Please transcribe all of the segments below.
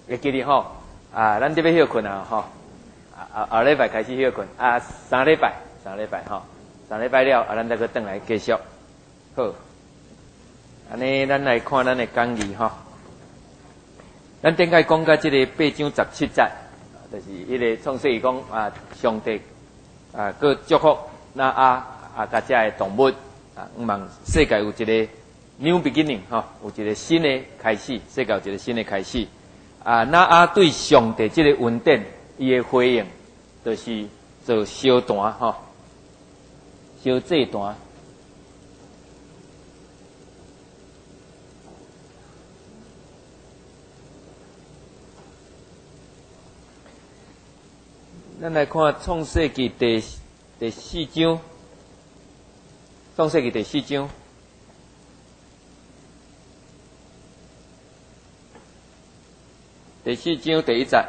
会记得吼，咱这边休困啊吼，后礼拜开始休困，3礼拜吼，3礼拜了，咱再去转来继续。好，安尼咱来看咱的讲义吼。咱顶个讲到这个8章17节，就是迄个创世记讲上帝佮祝福甲遮的动物希望世界有一个 new beginning 吼，有一个新的开始，世界有一个新的开始。对上帝这个恩典，伊的回应就是做烧坛吼，烧祭坛。咱来看创世纪第4章，创世纪第4章。第4章第1节，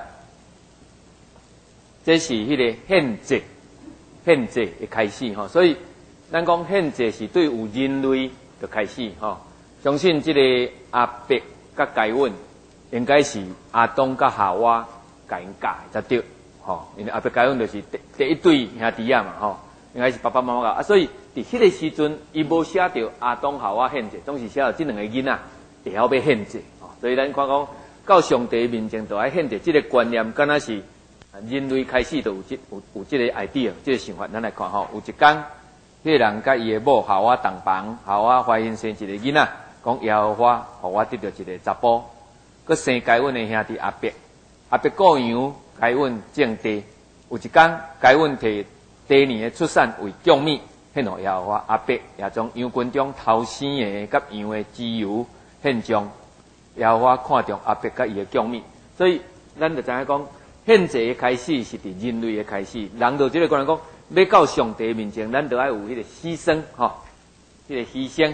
这是迄个献祭的开始吼。所以咱讲献祭是对有人类的开始吼。相信这个阿伯甲该隐应该是阿当甲夏娃甲因教才对吼。因为阿伯该隐就是第一对兄弟嘛吼，应该是爸爸妈妈教所以伫迄个时阵，伊无写着阿当夏娃献祭，总是写着这两个囡仔会晓要献祭吼。所以咱看讲。到上帝面前，就爱显得这个观念，敢若是人类开始就有这个 idea， 这个想法。咱来看吼，有一天，迄个人甲伊的某夏娃同房，夏娃怀孕生一个囡仔，讲耶和华，互我得到一个查甫，佮生该隐的兄弟阿伯。阿伯过洋，该隐种地。有一天，该隐摕第年的出产为供物，献互耶和华。阿伯也将羊群中头生的甲羊的脂油献上。耶和华看中阿伯甲伊的供物，所以咱就知影讲，献祭的开始是伫人类的开始。人就即个观念讲，要到上帝面前，咱就要有迄个牺牲，吼，迄个牺牲。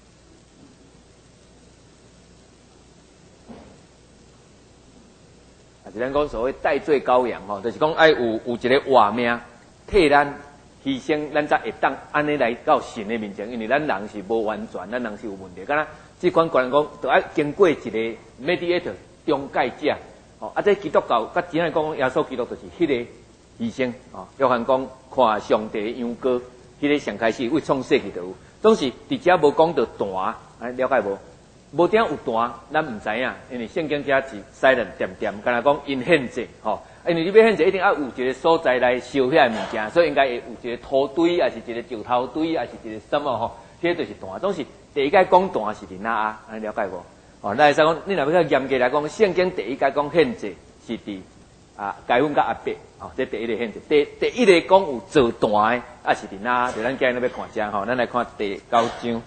是咱讲所谓代罪羔羊，吼，就是讲爱有一个活命替咱牺牲，咱才会当安尼来到神的面前。因为咱人是无完全，咱人是有问题，敢若。这款观念讲，就要经过一个 mediator 中介者，这基督教甲真正讲耶稣基督就是迄个牺牲，约翰讲看上帝的羊羔，迄个上开始为创世纪就有，总是伫遮无讲到坛，了解无？无点有坛，咱唔知影，因为圣经遮是silent点，敢若讲因献祭，因为你要献祭一定要有一个所在来烧遐物件，所以应该会有一个土堆，还是一个石头堆，还是一个什么吼？迄就是坛，总是。第一届讲坛是伫哪安尼了解无？咱会使讲，你若要较严格来讲，圣经第一届讲献祭是伫该隐甲阿伯，这第一个献祭。第一个讲有做坛的，是伫哪？就咱今日要看遮吼，咱来看第9章，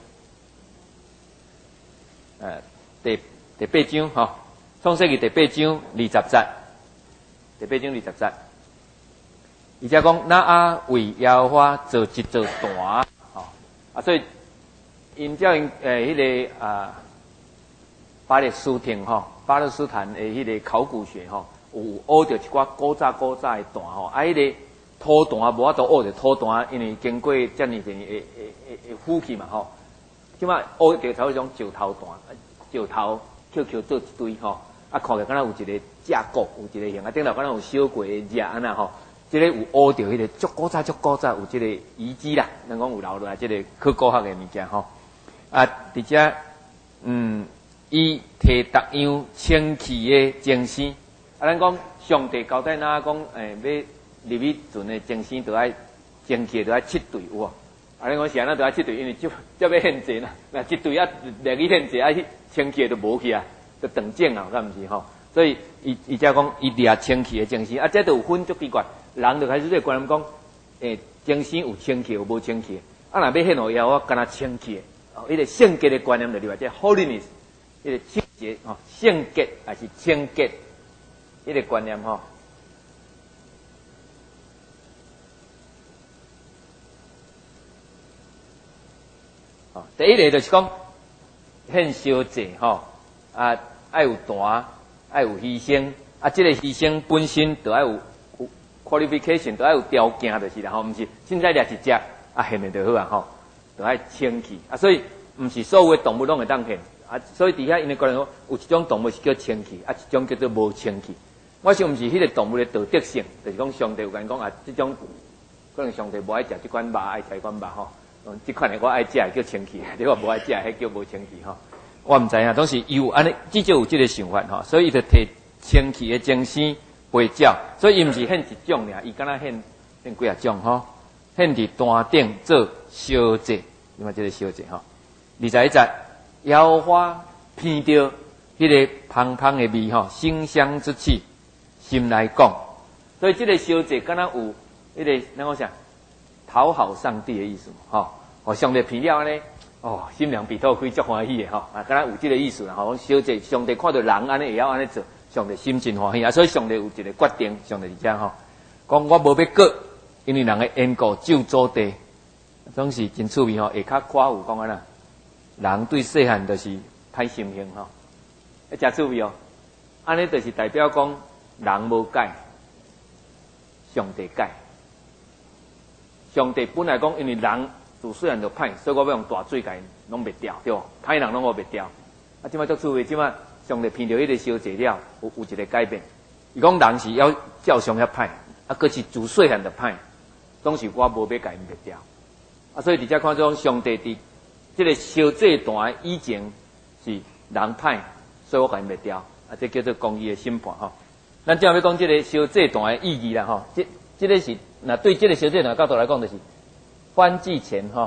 第8章吼，创世纪第8章20节，第8章20节，伊遮讲那为耶和华做一座坛，所以。因照因迄个巴勒斯坦吼，巴勒斯坦的迄个考古学吼，有学着一寡古早的坛吼，迄个土坛无法度学着土坛，因为经过遮尔侪的腐朽嘛吼，即摆学着才会种石头坛，石头扣做一堆吼，看起来敢若有一个架构，有一个形顶头敢若有烧过的热安那吼，即个有学着迄个足古早有即个遗迹啦，咱讲有留落来即个考古学的物件吼。伫遮，伊摕逐样清气的精神，咱讲上帝交代咱讲，要入去船的精神，就爱精气，就爱7队有无？咱讲是安那就爱7队，因为就要献祭啦，那1队入去献祭，去清气就无去啊，就断正啊，敢毋是吼？所以伊则讲伊掠清气的精神，这就有分足奇怪，人就开始这个观念讲，精神有清气有无清气，若要献互耶和华，干那清气。迄个圣洁的观念就入来，即 holiness， 迄个清洁圣洁还是清洁，迄个观念吼。第一个就是讲献烧祭吼，爱有坛，爱有牺牲，这个牺牲本身就要有 qualification， 就要有条件就是啦吼，毋是凊彩掠一只献的就好啊吼。就爱清气所以毋是所有的动物拢会当献啊，所以伫遐因的观念说，有一种动物是叫清气，啊，一种叫做无清气。我想毋是迄个动物的道德性，就是讲上帝有甲讲啊，这种可能上帝无爱食这款肉，爱食这款肉吼。这款的我爱食叫清气，你我无爱食，迄叫无清气吼。我毋知影，当时有安尼，至少有这个想法吼，所以伊就摕清气的精神陪照，所以伊毋是献一种尔，伊敢若献几啊种吼，献伫单顶做烧祭，因为这个烧祭吼。21节，妖花闻到迄个芳芳的味吼，馨香之气，心来讲，所以这个烧祭敢若有迄个咱讲啥，讨好上帝的意思吼，哦，上帝闻了安尼。哦，心凉鼻透开，足欢喜的吼，啊，敢若有这个意思啦，吼，小姐上帝看到人安尼会晓安尼做，上帝心真欢喜啊，所以上帝有一个决定，上帝是这样吼，讲我无要过，因为人的缘故就做地，总是真趣味吼，下骹夸有讲安那，人对细汉就是歹心性吼，真趣味哦，安尼就是代表讲人无改，上帝改，上帝本来讲因为人。自细汉就歹，所以我要用大水甲因拢灭掉，对无？歹人拢我灭掉。啊，即摆足趣味，即摆上帝闻到迄个烧祭了，有一个改变。伊讲人是要照常遐歹，啊，佫是自细汉就歹，总是我无要甲因灭掉。啊，所以伫遮看种上帝伫即个烧祭段以前是人歹，所以我甲因灭掉。啊，这叫做公义的审判吼。咱正要讲即个烧祭段的意义啦吼，即个是那对即个烧祭段角度来讲，就是。翻祭前吼，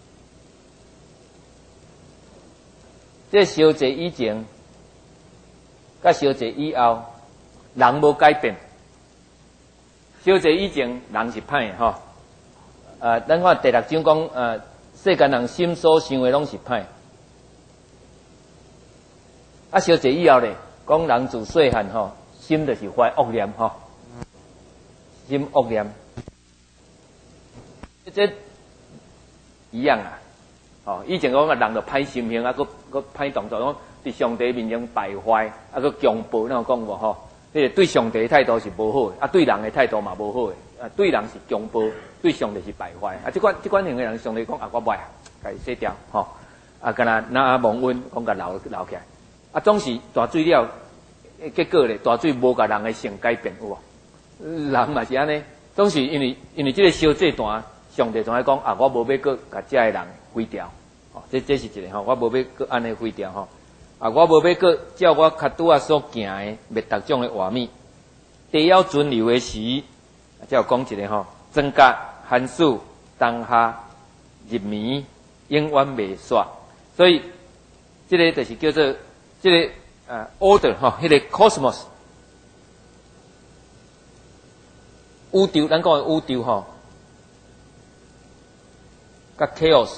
这烧祭以前，甲烧祭以后，人无改变。烧祭以前人是歹的吼，咱看第6章讲，世间人心所想的拢是歹。啊，烧祭以后咧，讲人自细汉吼，心就是怀恶念吼，心恶念，这。一样啊，哦，以前讲个人就歹心性啊，佮歹动作，讲伫上帝面前败坏，啊，佮强暴，那有讲无吼？迄个对上帝的态度是无好的，啊，对人的态度嘛无好的，啊，对人是强暴，对上帝是败坏，啊，这款型的人，上帝讲啊，我歹啊，甲伊洗掉，吼，啊，干那拿蒙恩讲甲留起来，啊，总是大水了，结果咧，大水无甲人的性改变有无？人嘛是安尼，总是因为这个烧祭段。上帝总爱讲啊，我无要搁甲遮个人毁掉，哦，这是一个吼，我无要搁安尼毁掉吼，啊，我无要搁照我脚拄啊所行的灭逐种的画面，地要存留的时，才有讲一个吼，增加寒暑冬夏日暝永远未煞，所以这个就是叫做这个order 吼，迄个 cosmos 宇宙，咱讲的宇宙吼。甲 chaos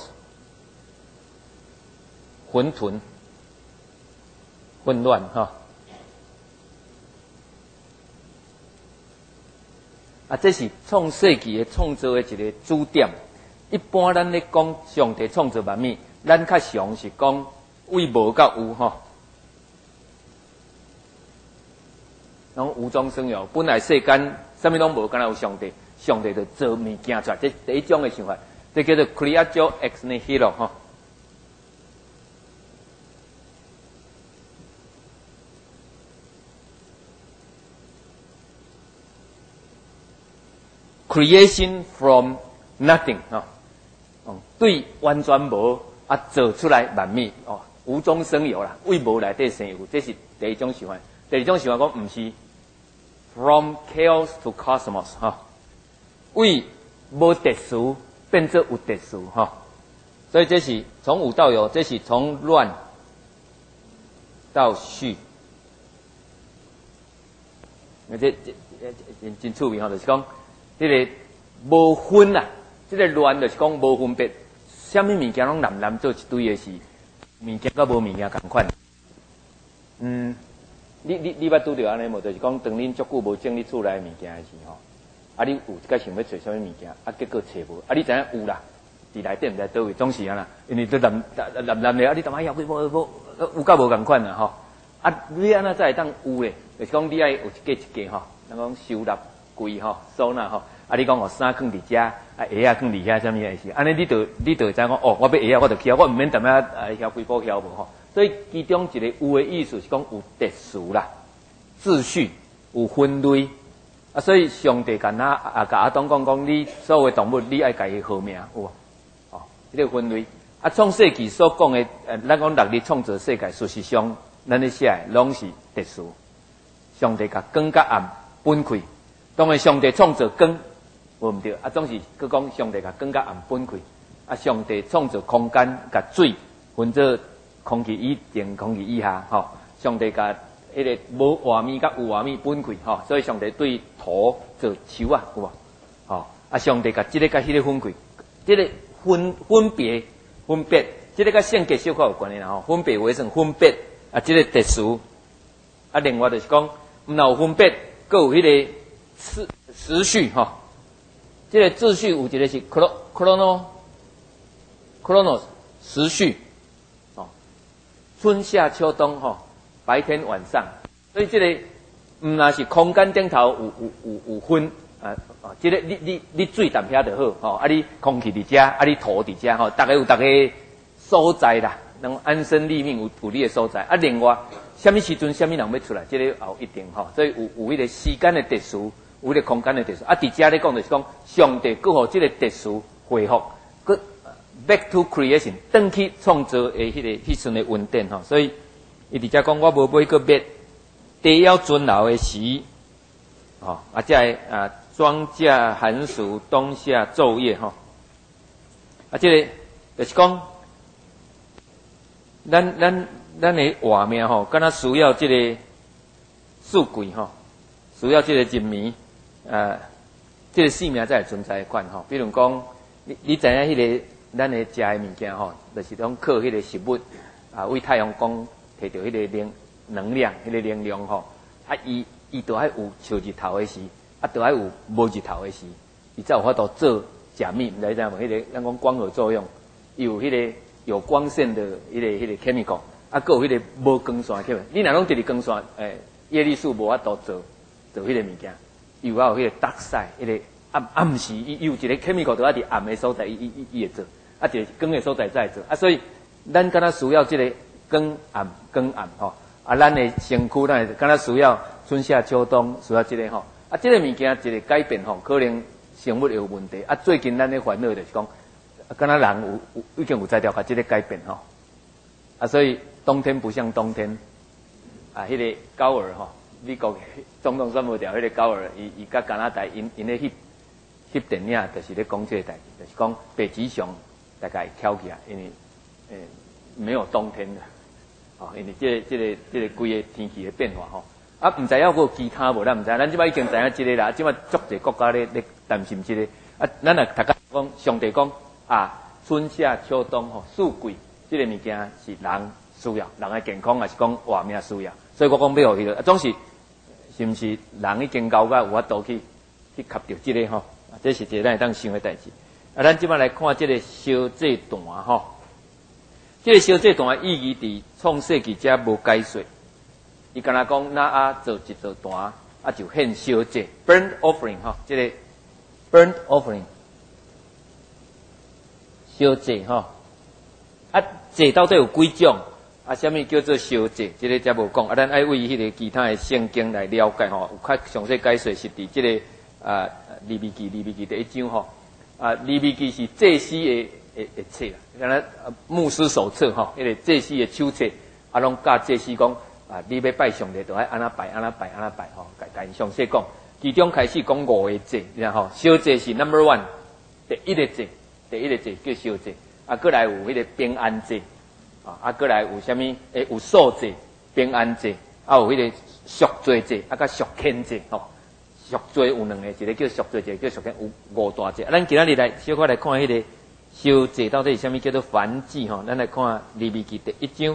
混沌混乱哈，啊，这是创世纪的创造的一个主点。一般咱咧讲上帝创造万物，咱较常是讲为无到有吼，拢无中生有。本来世间啥物拢无，敢若有上帝，上帝就做物件出来，这第一种的想法。这叫做 creatio ex nihilo 哈。creation from nothing 哈，对完全无啊做出来万物哦，无中生有啦，为无内底生有，这是第一种想法。第二种想法讲，唔是 from chaos to cosmos 哈，为无特殊。变作有特殊哈，所以这是从无到有，这是从乱到序。这真趣味哈，就是讲这个无分啦，这个乱就是讲无分别，什么物件拢揽做一堆的是物件，甲无物件同款。你捌拄着安尼无？就是讲当恁足久无整理厝内的物件的时候。啊！你有该想要找什么物件，啊，结果找无，啊，你知影有啦，伫内底毋知倒位，总是啊啦，因为都揽了，啊，你干嘛要无有甲无共款啦吼？啊，你安那才会当有咧？就是讲你爱有一家吼，咱讲收纳柜吼，收纳吼，啊，你讲哦衫放伫遮，啊鞋啊放伫遐，啥物意思？安尼你就知影讲哦，我要鞋啊，我就去啊，我毋免踮遐枵规包枵无吼， 所以其中一个有的意思是讲有秩序啦、秩序、有分类。啊，所以上帝甲阿当讲，你所有的动物，你爱家己号名，有无？哦，这个分类。啊，创世纪所讲的，咱讲6日创造世界，事实上，咱咧写的拢是秩序。上帝甲光甲暗分开，当然上帝创造光，无毋对。啊，总是佮讲上帝甲光甲暗分开。啊，上帝创造空间，甲水分做空气以上、空气以下，吼。上帝甲迄个无画面甲有画面分开，吼。所以上帝对土做树啊，有无？吼。啊，上帝甲即个甲迄个分开，即个分别。这个甲性格小可有关系啦吼，分别为成分别啊，这个特殊啊，另外就是讲，毋若有分别，佮有迄个时序吼，这个秩序有一个是 chronos 时序哦，春夏秋冬吼，白天晚上，所以这个毋若是空间顶头有分。这个你水淡遐就好吼，啊你空气伫遮，啊你土伫遮吼，大家有大家所在啦，能安身立命有你的所在。啊，另外，什么时阵什么人要出来，这个也一定吼，所以有迄个时间的特殊，有迄个空间的特殊。啊，伫遮咧讲就是讲，上帝佮互这个特殊恢复，佮 back to creation， 转去创造的迄阵的稳定吼。所以伊伫遮讲，我无买个灭，地要存留的时，吼啊，这个庄稼、寒暑、冬夏、昼夜，吼啊，这个就是讲，咱的活命吼，敢若需要这个数据吼，需要这个人民，这个生命才会存在款吼。比如讲，你知影迄个咱的食的物件吼，就是讲靠迄个食物为太阳光摕到迄个能量，迄个能量吼，啊，伊都爱有像日头的时。啊，都爱有无日头的时，伊才有法度做食物，毋知影无？迄个咱讲光合作用，有迄个有光线的迄个 chemical， 啊，佮有迄个无光线的 chemical。你若拢直直光线，叶绿素无法度做迄个物件，又有迄个dark side，迄个暗时，伊有一个 chemical， 都爱伫暗的所在，伊会做，啊，一个光的所在才会做。啊，所以咱敢若需要这个光暗吼，啊，咱的身躯咱敢若需要春夏秋冬需要这个吼。啊，这个物件一个改变吼，可能生物有问题。啊，最近咱咧烦恼就是讲，敢若人已经有在调甲这个改变吼。啊，所以冬天不像冬天。啊，迄个高尔吼，美国总统选不掉，迄个高尔，伊甲加拿大因咧翕电影，就是咧讲这个代志，就是讲北极熊大概跳起来，因为没有冬天的，哦，因为这个规个天气的变化吼。啊，毋知影有其他无，咱毋知。咱即摆已经知影即个啦，即摆足侪国家咧担心即个。啊，咱也大家讲，上帝讲啊，春夏秋冬吼，四季即个物件是人需要，人的健康也是讲活命需要。所以我讲要互迄个，总是是毋是人已经高到有法度去吸着即个吼？啊，这是一个咱会当想的代志。啊，咱即摆来看即个小这段吼，即个小这段意义伫创世纪遮无解说。伊敢若讲那啊做一座坛，啊就献烧祭 burnt offering 吼，这个 burnt offering 烧祭吼，啊祭到底有几种？啊，什么叫做烧祭？这个才无讲，啊，咱爱为迄个其他的圣经来了解吼，有较详细解说是伫这个利未记第1章吼，利未记是祭司的册啦，敢若牧师手册吼，迄个祭司的手册，啊，拢教祭司讲。啊！你要拜上帝，就爱安那拜吼，甲因详细讲。其中开始讲5个祭，然后烧祭是 number 1， 第一个祭叫烧祭。啊，过来有迄个平安祭，啊，过来有啥物？有素祭、平安祭，啊，有迄个赎罪祭，啊，甲赎愆祭，吼。赎罪有2个，一个叫赎罪祭，叫赎愆，有5大祭。咱今仔日来小可来看迄个烧祭到底是啥物叫做燔祭吼？咱来看利未记第1章。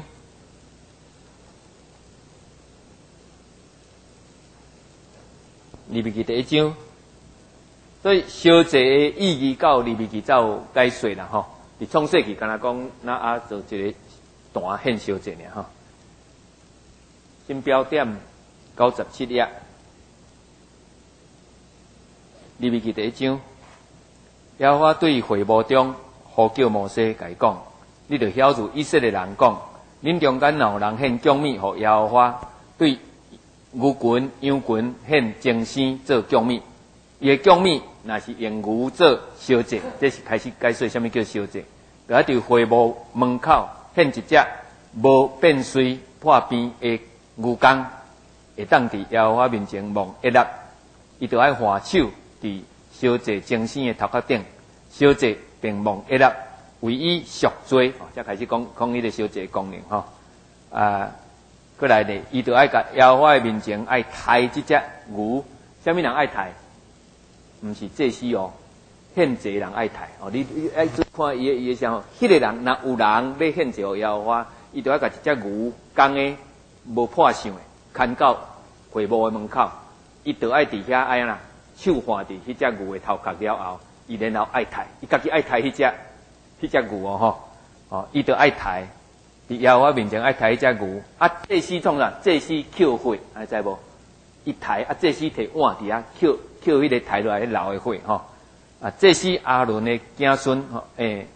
利未记第1章，所以烧祭的意义到利未记才有解说啦吼。伫创世纪敢若讲那啊做一个坛献烧祭尔吼。新标点97页，利未记第1章，耶和华对会幕中呼叫摩西，甲伊讲：你着晓如以色列人讲， 恁中间若有人献供物互耶和华，对牛群、羊群献精生做供物。伊诶供物若是用牛做烧祭，这是开始解说什么叫烧祭。就喺伫会幕门口献一只无变碎破边的牛公，会当伫耶和华面前望一粒，伊就爱换手伫烧祭精生的头壳顶，烧祭并望一粒，为伊赎罪。才开始讲迄个烧祭功能吼。过来咧，伊就爱甲耶和华的面前爱抬即只牛，啥物人爱抬？毋是祭司哦，献祭人爱抬哦。你爱做看伊诶啥吼？迄个人若有人要献祭互耶和华，伊就爱甲一只牛公诶无破相诶，牵到会幕诶门口，伊就爱伫遐爱啊啦，手换伫迄只牛诶头壳了后，伊然后爱抬，伊家己爱抬迄只牛哦吼，哦，伊就爱抬，伫耶和华面前爱抬迄只牛。祭司创啥？祭司捡火，还知无？伊抬祭司摕碗伫遐捡迄个抬落来迄流诶火吼。祭司阿伦诶子孙吼，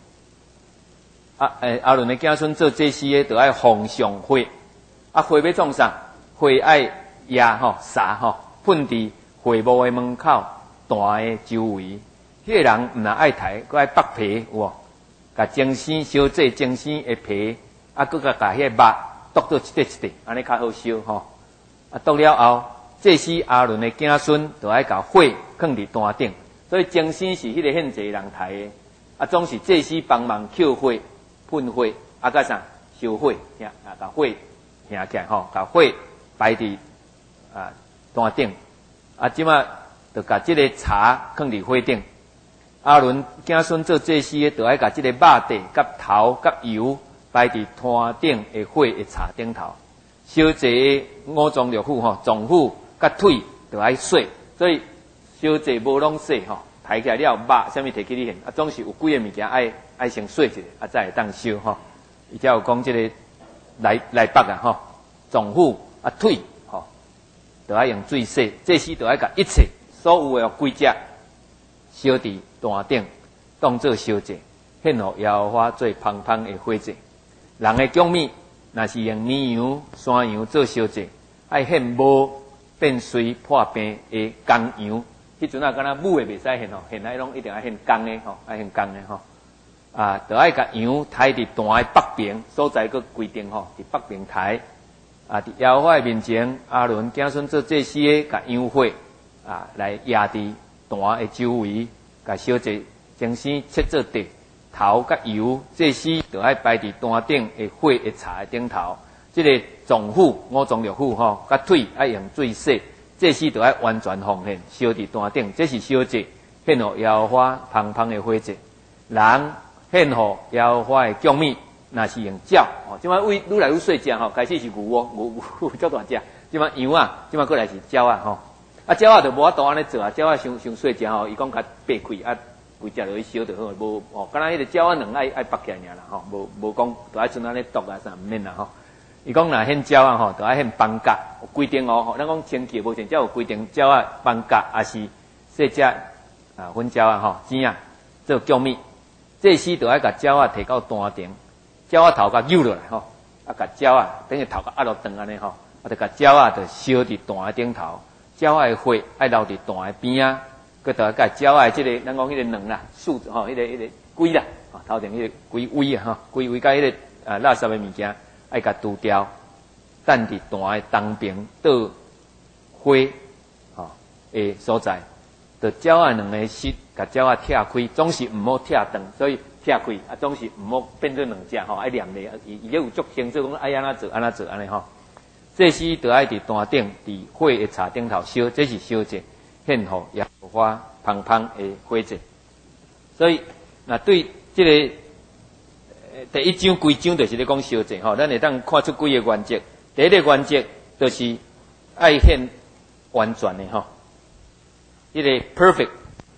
阿伦诶子孙做祭司诶，就爱奉上火。火要创啥？火爱野吼撒吼，喷伫会幕诶门口大诶周围。迄个人毋若爱抬，佮爱剥皮有无？甲精生烧祭精生诶皮，佮甲迄个肉剁做一块一块，安尼较好烧吼。剁了后，祭司阿伦诶子孙就爱甲火放伫坛顶。所以精生是迄个献祭人抬的，总是祭司帮忙捡火、喷火，甲啥烧火，甲火行起来吼，甲火摆伫坛顶。即马就甲即个茶放伫火顶。阿伦子孙做祭司的，就爱甲即个肉块、甲头、甲油摆伫坛顶的火的茶顶头。烧祭五脏六腑吼，脏腑甲腿就爱洗，所以烧祭无拢洗吼，抬起来了肉，啥物摕起你现，总是有几个物件爱先洗一下，才会当烧吼。伊才有讲即个来北吼，脏腑腿吼，就爱用水洗，祭司就爱甲一切所有的规只烧伫坛顶，当做烧祭，献互耶和华做芳芳的火祭。人的供物若是用绵羊、山羊做烧祭，爱献无变碎破病的公羊。迄阵敢若母的袂使献吼，现在拢一定爱献公的吼，爱献公的吼。就爱甲羊抬伫坛的北边所在，个规定吼，伫北边抬。伫耶和华的面前，阿伦子孙做祭司的，甲羊火来压伫坛的周围，甲烧祭精生切做地，头甲油，祭司就爱摆伫坛顶的火的柴顶头。即个脏腑五脏六腑吼，甲腿爱用水洗。祭司就爱完全奉献，烧伫坛顶，这是烧祭，献互耶和华芳芳的火祭。人献互耶和华的供物，若是用鸟吼，即摆喂愈来愈细只吼，开始是牛哦，牛足大只，即摆羊即摆过来是鸟吼。鸟就无法度安尼做鸟伤细只吼，伊讲较拔开规只落去烧就好，无哦，敢若迄个鸟卵爱拔起来尔啦吼，无讲就爱像安尼剁啥毋免啦吼。伊讲若献鸟吼，就爱献邦甲，有规定哦。咱讲千吉无千，只有规定鸟邦甲，也是细只粉鸟吼，钱做供物。祭司就爱甲鸟摕到坛顶，鸟头甲扭落来吼，甲鸟等于头甲压落长安尼吼，就甲鸟就烧伫坛的顶头，鸟的火爱留伫坛的边啊，佮就甲鸟的即个咱讲迄个卵啦、树吼，迄个龟啦，头顶迄个龟尾啊吼，龟尾甲迄个垃圾的物件。爱甲除掉，等伫坛的东边倒火的所在，就鸟两个翅，甲鸟拆开，总是毋好拆断，所以拆开总是毋好变做两只吼，爱连咧，伊有足清楚讲爱安怎做安怎做安尼吼。祭司就爱伫坛顶，伫火的柴顶头烧，这是烧祭，献互耶和华芳芳的火祭。所以那对这个。第一章规章就是咧讲烧祭吼，咱会当看出几个原则。第一个原则就是爱献完全的吼，迄个 perfect，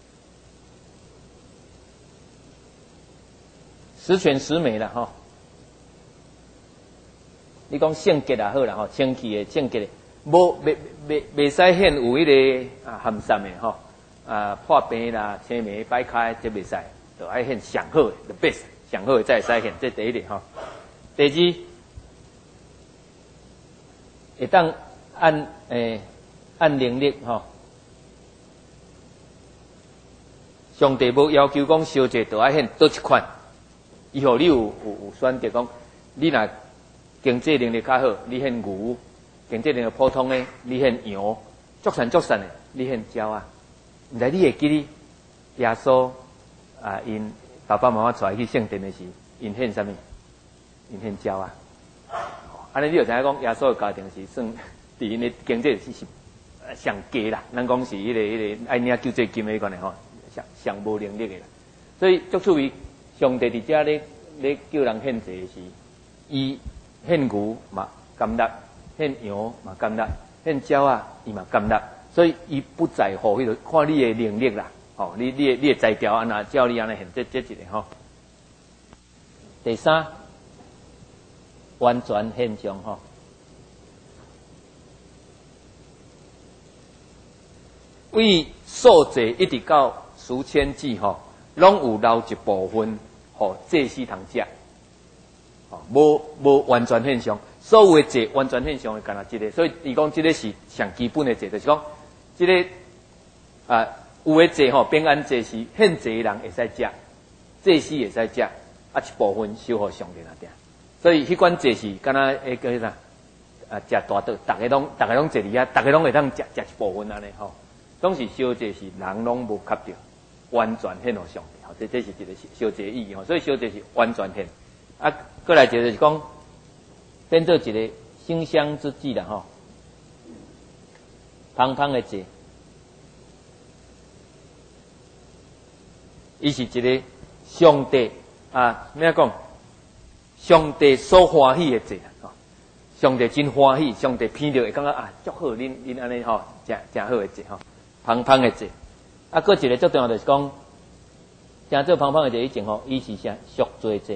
十全十美啦吼。你讲圣洁也好啦吼，清气的圣洁的，袂使献有迄个含散的吼，破病啦、青霉摆开这袂使，就爱献上好的 the best。上好的才会使献，这第一点吼。第二， 会当按能力吼。上帝无要求讲烧节就爱献倒一款，以后你有选择讲，你若经济能力较好，你献牛；经济能力普通的，你献羊；足善的，你献鸟啊。毋知你会记哩？耶稣因爸爸妈妈带去圣殿的时，因献啥物？因献鸟啊。安尼你就知影讲，耶稣的家庭是算伫因的经济是上低啦。咱讲是迄个爱领救济金的款的吼。上无能力的啦，所以足趣味。上帝伫遮咧叫人献祭时，伊献牛嘛甘乐，献羊嘛甘乐，献鸟啊伊嘛甘乐，所以伊不在乎迄个看你的能力啦，吼，你的才调安那照你安尼献，这一个吼。第三，完全献上吼，为数祭一直到赎愆祭吼，拢有留一部分，吼祭司通食，吼无完全献上，所有的祭完全献上的干那一个，所以伊讲这个是上基本的祭，就是讲这个有的祭吼，平安祭是献祭的人会使食，祭司会使食，一部分收互上帝那点，所以迄款祭是干那个啥食大道，大家拢坐伫遐，大家拢会当食一部分安尼吼，总是烧祭是人拢无吸着。完全献互上帝，吼，这是一个烧祭意义吼，所以烧祭是完全献。过来一个就是讲，变做一个馨香之祭啦，吼，芳芳的祭，伊是一个上帝咩讲？上帝所欢喜的祭啦，吼，上帝真欢喜，上帝闻到会感觉足好，恁安尼吼，真好的祭吼，芳芳的祭。搁一个最重要就是讲，正做芳芳的祭以前吼，伊是啥赎罪祭。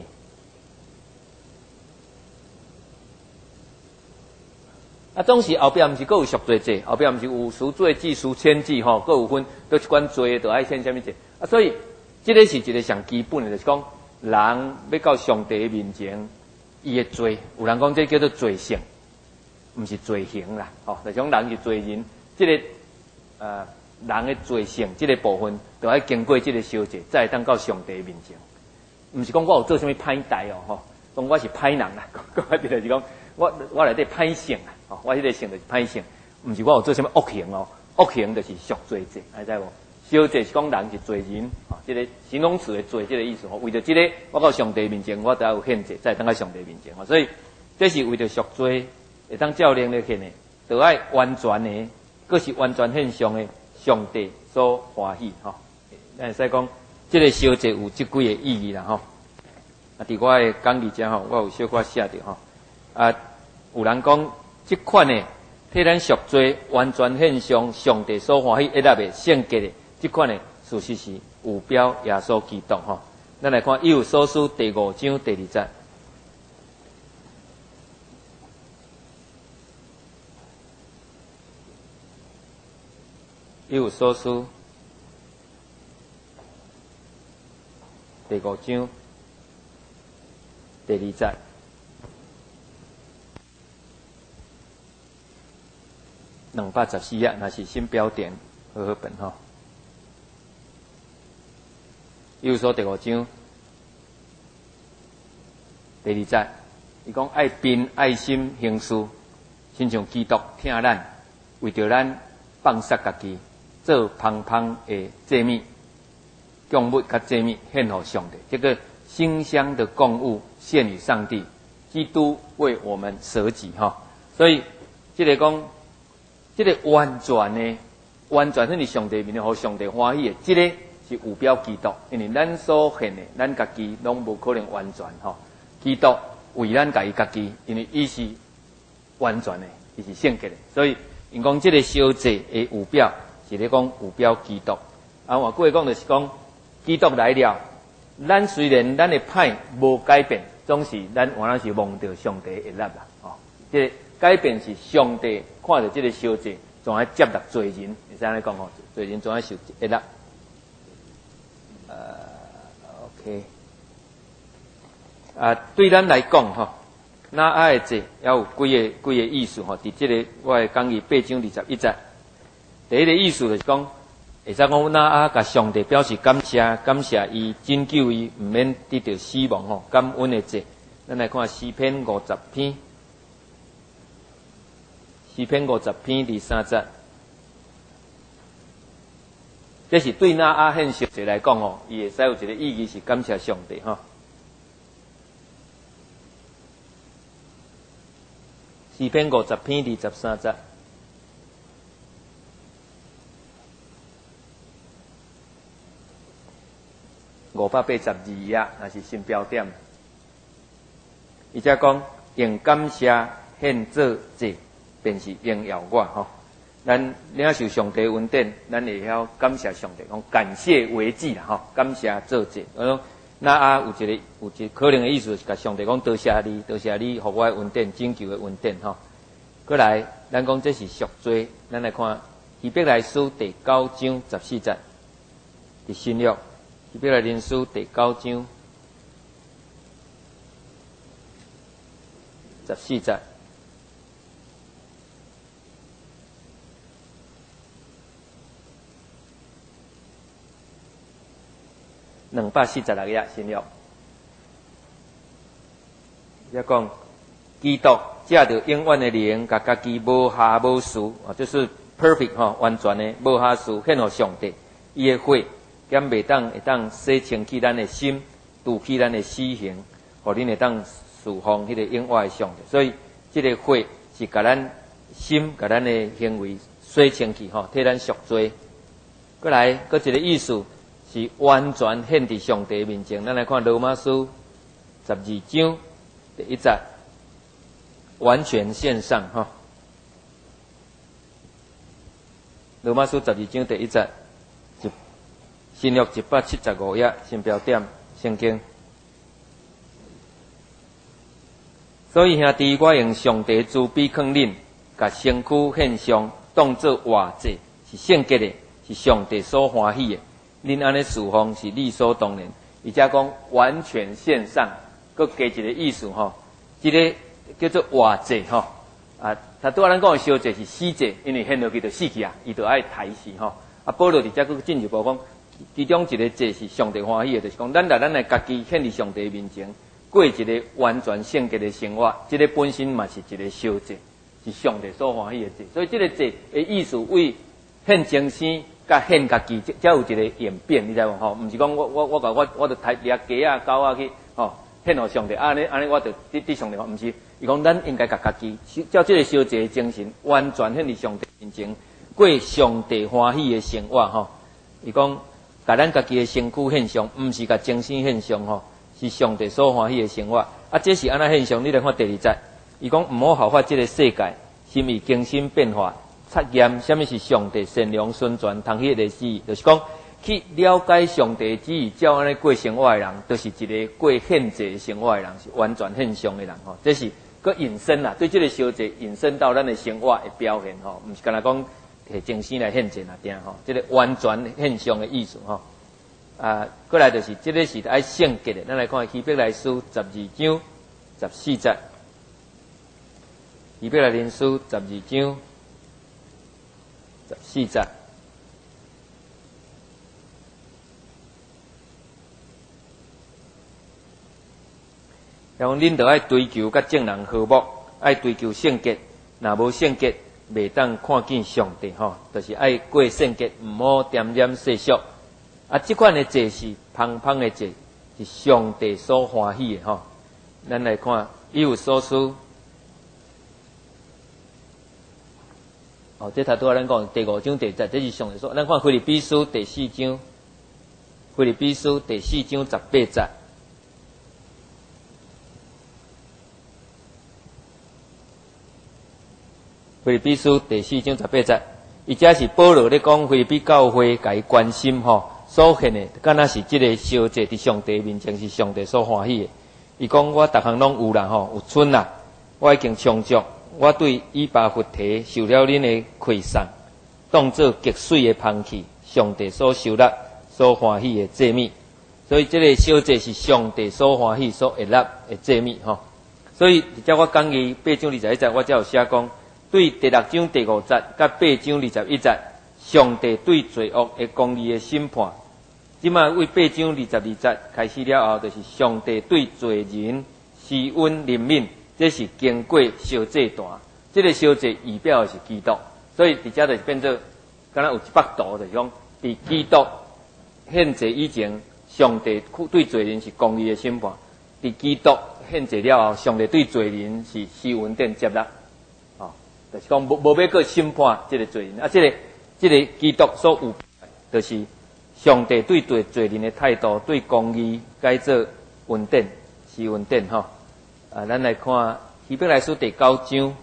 总是后壁毋是佫有赎罪祭，后壁毋是有赎罪祭、赎愆祭吼，佫有分佫一款罪的，就爱献啥物祭。所以这个是一个上基本的，就是讲人要到上帝面前，伊的罪，有人讲这叫做罪性，毋是罪行啦，吼，就是讲人是罪人，这个人的罪性这个部分，都要经过这个烧祭，才会当到上帝面前。毋是讲我有做啥物歹代哦，吼，讲我是歹人啦，讲一个就是讲我内底歹性啦，吼，我迄个性就是歹性，毋是我有做啥物恶行哦，恶行就是赎罪祭，知无？烧祭是讲人是罪人，吼，这个形容词的罪，这个意思吼，为着这个我到上帝面前，我都要有献祭，才会当到上帝面前吼，所以这是为着赎罪，会当照能力献的，都要完全的，佫是完全献上的。上帝所欢喜吼，咱会使讲，这个烧祭有即几个意义啦吼。伫我的讲义遮吼，我有小可写着吼。有人讲，即款的替咱赎罪完全献上上帝所欢喜一粒的圣洁的，即款的事实是有标耶稣基督吼。咱来看《以弗所书》第5章第2节。以弗所书第5章第2节，214页，那是新标点和合本吼。以弗所第5章第2节，伊讲爱凭爱心行事，亲像基督听咱，为着咱放杀家己。做芳芳的祭物，供物甲祭物献给上帝，这个馨香的供物献与上帝。基督为我们舍己哈，所以这个讲，这个完全是上帝面互上帝欢喜的，这个是有标基督，因为咱所献的，咱家己拢无可能完全哈。基督为咱家己，因为伊是完全的，伊是圣洁的，所以因讲这个烧祭的有标。是咧讲有标基督，换句话讲就是讲，基督来了，咱虽然咱的歹无改变，总是咱原来是望到上帝的立啦，哦，这个改变是上帝看到这个烧祭，总爱接纳罪人，会使安尼讲吼，罪人总爱受一立。OK，对咱来讲吼， 那阿的节也有几个意思吼。伫即个我会讲义8章21节，第一个意思就是讲，会使讲那阿甲上帝表示感谢，感谢伊拯救伊，毋免得到死亡吼，感恩的节。咱来看诗篇50篇，诗篇50篇第3节。这是对那阿献赎节来讲吼，伊会使有一个意义是感谢上帝吼。诗篇50篇第13节，582啊，那是新标点。伊则讲用感谢献做祭，便是荣耀我吼。咱领受上帝恩典，咱会晓感谢上帝，讲感谢为祭啦吼，感谢做祭。那啊有一个可能的意思是甲上帝讲多谢你，多谢你，互我的恩典拯救的恩典吼。过来，咱讲这是赎罪，咱来看希伯来书第9章14节，伫新约希伯来人书第9章14节。246页新约，也讲基督借着永远的灵，甲家己无瑕无疵啊，就是 perfect 吼，完全的无瑕疵，献互上帝。伊的血兼会当洗清起咱的心，除去咱的死刑，互恁会当侍奉迄个永远的上帝。所以，这个血是甲咱心、甲咱的行为洗清去吼，替咱赎罪。过来，搁一个意思。是完全献伫上帝面前。咱来看罗马书12章第1节，完全献上哈。罗马书12章第1节，新约175页新标点圣经。所以兄弟，我用上帝慈悲劝恁，甲身躯献上，当作活祭，是圣洁的，是上帝所欢喜的。恁安尼侍奉是理所当然，而且讲完全献上，佮加一个意思吼，这个叫做活祭吼。啊，他对咱讲的烧祭是死祭，因为献落去就死去啊，伊就爱抬死吼。啊，保罗伫遮佮进一步讲，其中一个祭是上帝欢喜的，就是讲咱来家己献伫上帝面前，过一个完全圣洁的生活，这个本身嘛是一个烧祭，是上帝所欢喜的祭。所以这个祭的意思为献精神。甲献家己，才有一个演变，你知无吼？毋是讲我着抬掠鸡啊、狗啊去吼献互上帝，安尼我着伫上帝吼，毋是。伊讲咱应该甲家己，照这个烧祭的精神，完全献伫上帝面前，过上帝欢喜的生活吼。伊讲甲咱家己的身躯献上，毋是甲精神献上吼，是上帝所欢喜的生活。啊，这是安那献上？你来看第2节，伊讲毋好效法这个世界，心意更新变化。测验什么是上帝善良宣传通迄个旨意，就是讲去了解上帝旨意，照安尼过生活的人，就是一个过献祭的生活的人，是完全献上的人吼。这是佮引申啦，对这个烧祭引申到咱的生活的表现吼，毋是干那讲摕精神来献祭那点吼，这个完全献上的意思吼。啊，过来就是这个是爱圣洁的，咱来看希伯来书12章14节，希伯来人书12章。14节，然后恁着爱追求甲正人和睦，爱追求圣洁。若无圣洁，袂当看见上帝吼，就是爱过圣洁，毋好沾染世俗。啊，这款的祭是芳芳的祭，是上帝所欢喜的吼。咱来看以有所书。哦，这头拄仔咱讲第5章第10，这是上帝说。咱看腓立比书第4章，腓立比书第4章18节。腓立比书第4章18节，伊遮是保罗咧讲腓立比教会甲伊关心吼，所献的，敢若是即个烧祭伫上帝面前是上帝所欢喜的。伊讲我逐项拢有啦吼，有剩啦，我已经充足。我对以巴弗提受了恁的馈送，当作极水的香气，上帝所收纳、所欢喜的祭物。所以这个烧祭是上帝所欢喜、所悦纳的祭物吼。 所以只我讲义8章21节，我才有写讲，对第6章第5节甲8章21节，上帝对罪恶的公义的审判。即卖为8章22节开始了后，就是上帝对罪人施恩怜悯，这是经过烧祭坛。这个烧祭仪表的是基督，所以伫遮就变做，敢若有一幅图，就是讲，伫基督献祭以前，上帝对罪人是公义的审判；伫基督献祭了后，上帝对罪人是施恩典接纳。哦，就是讲无要搁审判这个罪人啊，这个基督所有，就是上帝对罪人的态度，对公义改做恩典，施恩典吼。啊，咱来看希伯来书第9章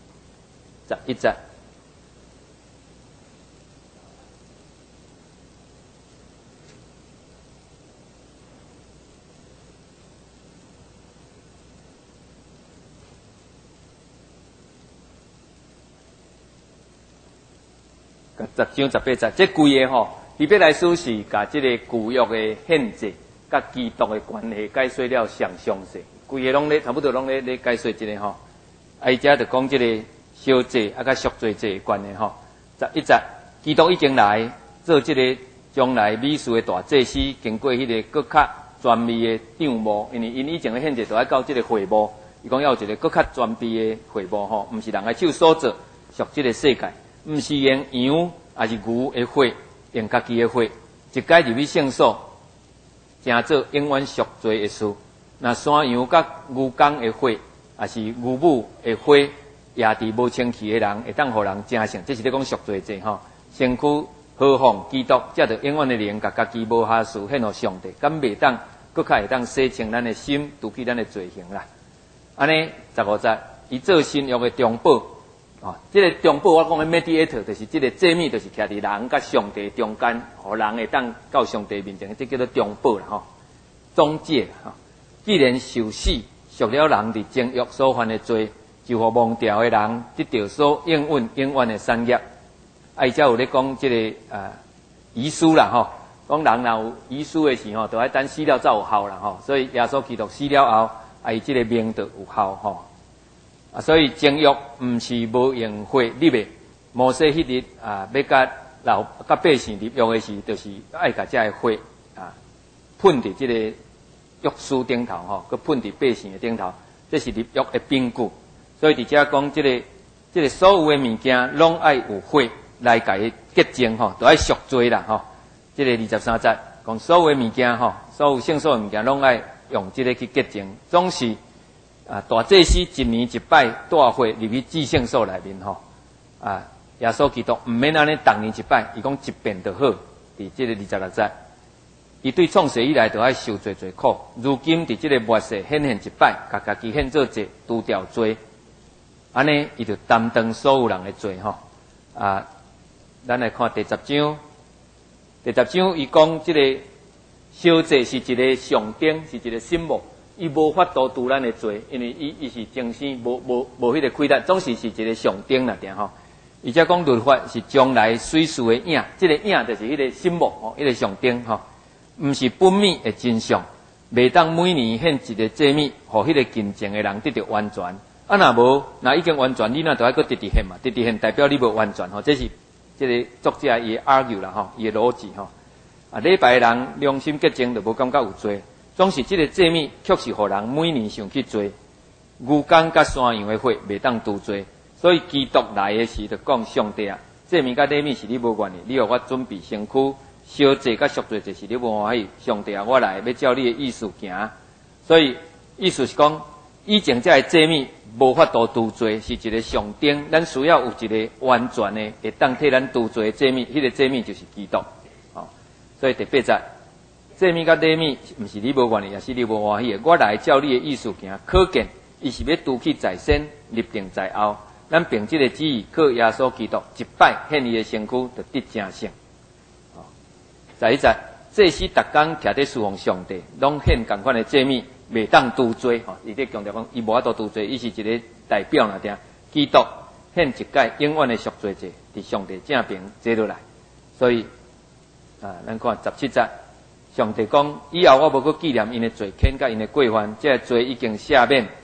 11节。10章18节，这规个吼，希伯来书是甲这个旧约的献祭，甲基督的关系解说了上详细，规个拢咧差不多拢咧解说一个吼。啊，伊遮就讲这个烧祭啊，甲赎罪祭的关系吼。11节，基督已经来做这个将来美事的大祭司，经过迄个更较全面的场幕，因为因以前的献祭都爱到这个会幕，伊讲要有一个更较全面的会幕吼，毋是人的手所做，属这个世界。毋是用羊，也是牛的血，用家己的血，一概入去圣所，正做永远赎罪的事。那山羊甲牛公的血，也是牛母的血，也伫无清气的人，会当互人正圣。这是咧讲赎罪祭吼，身躯何况基督，才着永远的灵，甲家己无下事献互上帝，敢袂当，搁较会当洗清咱的心，除去咱的罪行啦。安尼15节，伊做新约的中保。哦，这个中保我讲的 mediator 就是这个祭物，就是徛伫人甲上帝中间，互人会当到上帝面前，这叫做中保啦吼。中介吼，既然受死，赎了人伫正约所犯的罪，就互忘掉的人得到所永远的产业。啊，伊才有咧讲这个遗书啦吼，讲人若有遗书的时候，都爱等死了才有效啦吼。所以耶稣基督死了后，伊这个名就有效吼。啊，所以正约毋是无用血立的。摩西迄日要甲百姓立约的时，就是爱甲这个血喷伫这个约书顶头吼，佮喷伫百姓的顶头，这是立约的凭据。所以伫遮讲这个所有的物件，拢爱有血来甲伊洁净吼，都爱赎罪啦吼。这个23节讲所有的物件吼，所有圣所的物件，拢爱用这个去洁净，总是。大祭司一年一摆带血入去至圣所内面吼，耶稣基督毋免安尼逐年一摆，伊讲一遍就好。伫这个26节，伊对创世以来就爱受罪苦，如今伫这个末世显现一摆，甲家己献做祭，除掉罪，安尼伊就担当所有人的罪吼。咱来看第10章，第10章伊讲这个烧祭是一个象征，是一个信物。伊无法度除咱的罪，因为伊是精神无迄个亏力，总是一个象征啦，定吼。而且讲律法是将来水事的影，这个影就是迄个心目吼，迄个象征吼，毋是本面的真相。袂当每年献一个祭物，互迄个虔诚的人得到完全。啊，若无，若已经完全，你若都爱搁直直献嘛，直直献代表你无完全吼。这是这个作者伊的 argue 啦吼，伊的逻辑吼。礼拜的人良心洁净，就无感觉有罪。总是这个祭物，确实互人每年想去做。牛公甲山羊的血袂当除罪，所以基督来的时就讲上帝啊，祭物甲礼物是你无愿意，你互我准备身躯，烧祭甲赎罪祭是你无欢喜。上帝啊，我来要照你的意思行。所以意思是讲，以前这个祭物无法度除罪，是一个象征。咱需要有一个完全的会当替咱除罪的祭物，迄个祭物就是基督。所以第8节。祭物甲礼物，毋是你无愿意，也是你无欢喜的。我来照你的意思行，可见伊是要除去在先，立定在后。咱凭这个旨意，靠耶稣基督一摆献伊的身躯，就得正圣。11节，祭司逐工徛伫侍奉上帝，拢献共款的祭物，袂当除罪。伊咧强调讲，伊无法度除罪，伊是一个代表啦，定基督献一届永远的赎罪祭，伫上帝正边坐落来。所以咱看17节。上帝讲：以后我无搁纪念因的罪愆甲因的过犯，这罪已经赦免。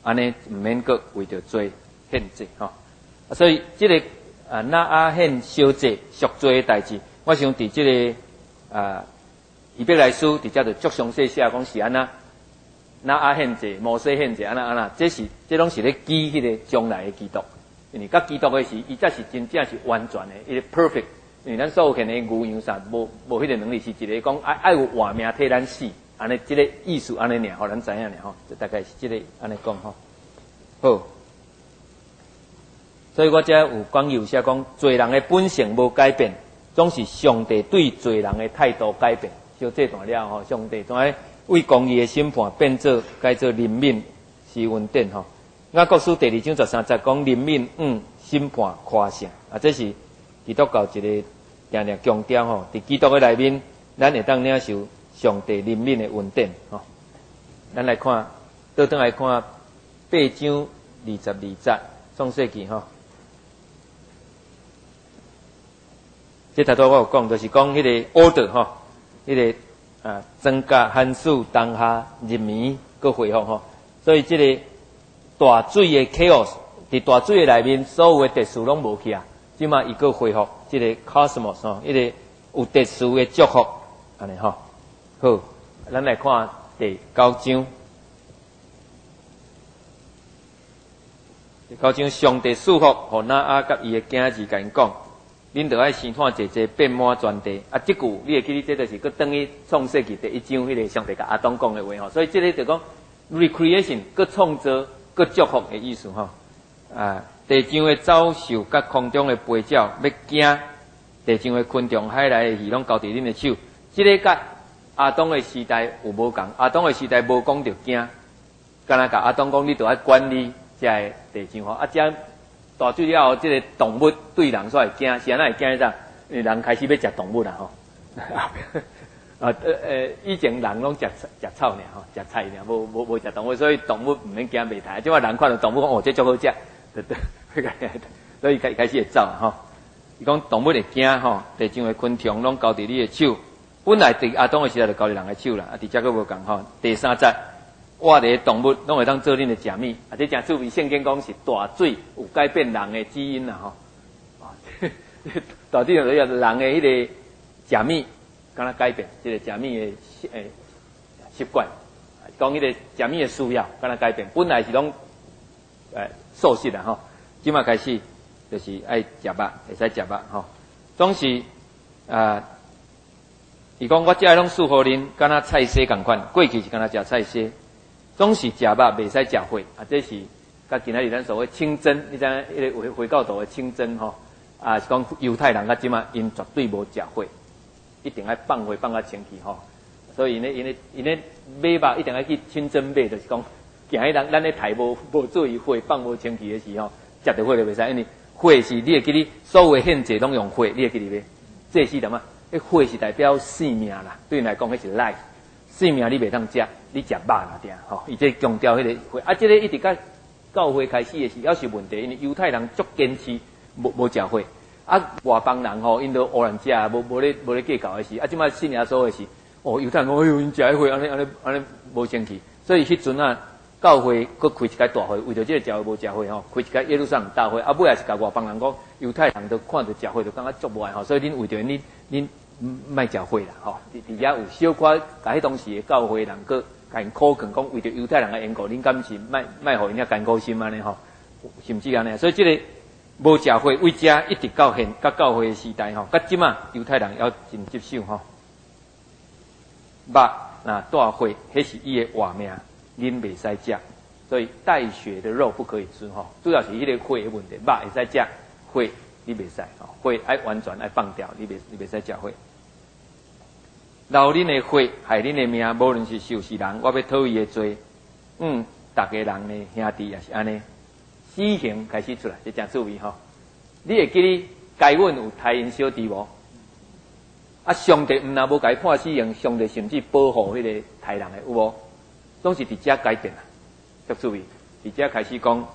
安尼毋免阁为着做献祭吼。所以这个那阿献烧祭赎罪的代志，我想伫这个以别来书伫遮就足详细写讲是安那。那阿献祭、摩西献祭，安那，这拢是咧记迄个将来的基督。因为甲基督的是，伊才是真正是完全的，伊个 perfect。因为咱所有现的牛羊啥，无迄个能力，是一个讲爱有活命替咱死，安尼这个意思安尼尔，互咱知影尔吼，就大概是这个安尼讲吼。好，所以我遮有讲有写讲，罪人的本性无改变，总是上帝对罪人的态度改变。就这段了吼，上帝总爱。为公义的审判变做改做怜悯是恩典吼。雅各书第2章13节讲怜悯审判夸胜啊，这是基督教一个定定强调吼。伫基督的内面，咱会当领受上帝怜悯的恩典吼。咱来看，倒转来看8章22节创世纪吼。这头拄我有讲，就是讲迄个 order 吼，迄个。增加函数当下日暝搁恢复吼，所以这个大水的 chaos 伫大水的内面，所有的特殊拢无去啊，即马伊搁恢复这个 cosmos 吼，迄个有特殊的祝福安尼吼。好，咱来看第9章。第9章，上帝赐福，互那阿甲伊的囝儿甲因讲。恁着爱生产济济，遍满全地。啊，即句你会记哩，这就是佮等于创世纪第1章迄个上帝甲亚当讲的话吼。所以这个就讲 recreation， 佮创造，佮祝福的意思吼。地上的走兽，甲空中的飞鸟，要惊；地上的昆虫，海内的鱼，拢交伫恁的手。这个甲亚当的时代有无共？亚当的时代无讲着惊，敢若甲亚当讲，你着爱管理遮个地上吼。啊，遮大水了后，这个动物对人煞会惊，是安那会惊啥？因为人开始要食动物啦吼。以前人拢食草尔吼，食菜尔，无食动物，所以动物毋免惊袂歹。即话人看到动物讲，哦，这足好食，所以开始会走吼。伊讲动物会惊吼，地上的昆虫拢交伫你的手。本来伫亚当的时代就交伫人的手啦，啊，伫遮个无共吼。第3节。活的动物拢会当做恁的食物，啊！这诚趣味，圣经讲是大水有改变人的基因啦，吼！大水就人的迄个食物，敢若改变，这个食物的习惯，讲迄个食物的需要，敢若改变。本来是拢素食啦，吼！即马开始就是爱食肉，会使食肉，吼！总是伊讲我遮拢适合恁，敢若菜脯共款，过去是敢若食菜脯。总是食肉，袂使食血啊！这是甲今仔日咱所谓清真，你知影迄个回教徒的清真吼啊，是讲犹太人甲即马因绝对无食血，一定爱放血放到清气吼。所以因咧买肉一定要去清真买，就是讲惊迄人咱咧台无做伊血放无清气的时候，食着血就袂使，因为血是你会记哩，所有的献祭拢用血，你会记哩袂？这是点啊？迄血是代表生命啦，对你来讲迄是 life。生命你袂当食，你食肉啦，定吼？伊这强调迄个血啊，这个一直甲教会开始的时，也是问题，因为犹太人足坚持无食血啊，外邦人吼，因都偶然食，无咧计较的时，啊，即摆信耶稣的时，哦，犹太人讲，哎呦，因食迄血，安尼无生气，所以迄阵啊，教会佮开一间大会，为着这个教会无食血吼，开一间耶路撒冷大会，啊，尾也是甲外邦人讲，犹太人都看着食血，就感觉足无爱吼，所以恁为着恁。卖食血啦，吼！伫遐有小可甲迄当时的教会人个甲因苦劝讲，为着犹太人的缘故，恁敢是卖互因遐艰苦心安尼吼？甚至安尼，所以这个无食血为遮一直到教会的时代吼，甲即马犹太人要真接受吼。肉那带血，迄是伊的活命，恁袂使食，所以带血的肉不可以吃吼。主要是迄个血的问题，肉会使食，血你袂使吼，血爱完全爱放掉，你袂使食血。流恁的血害恁的命，无论是受是人，我要讨伊的罪。逐个人的兄弟也是安尼，死刑开始出来，这真趣味吼。你会记哩该阮有杀因小弟无？啊，上帝毋若无甲伊判死刑，上帝甚至保护迄个杀人的有无？总是伫遮改变啦，足趣味。伫遮开始讲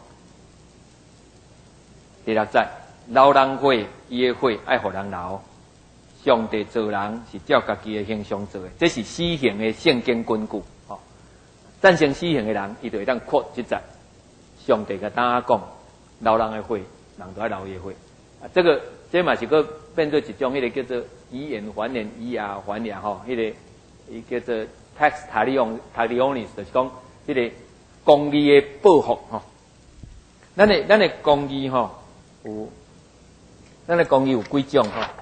第6节，流人血，伊的血爱互人流。上帝造人是照家己的形象做的，这是死刑的圣经根据。吼，赞成死刑的人，伊就会当扩即节， 上帝甲大家讲，流人的血，人都爱流伊的血。啊，这嘛是个变做一种迄个叫做以眼还眼，以牙还牙吼，迄个伊叫做 tax talionis， 就是讲迄个公义的报复吼。咱的公义吼有，咱的公义有几种吼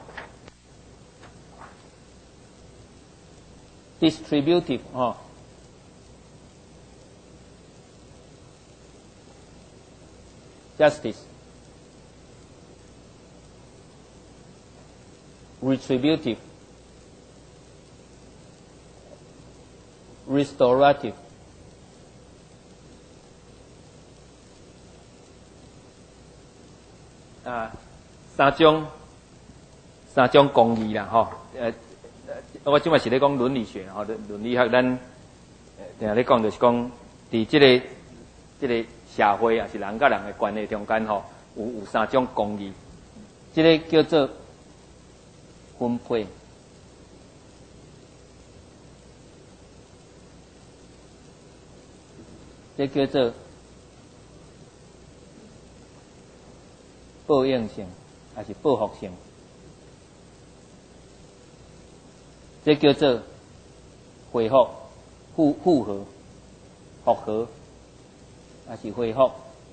，distributive 吼。Justice, retributive, restorative. 三种公义啦，吼。我即摆是咧讲伦理学，吼，伦理学咱定咧讲就是讲，伫即个社会也是人甲人的关系中间吼，有三种公义，这个叫做分配，这叫做报应性，还是报复性，这叫做恢复、复合、复合。还是恢复。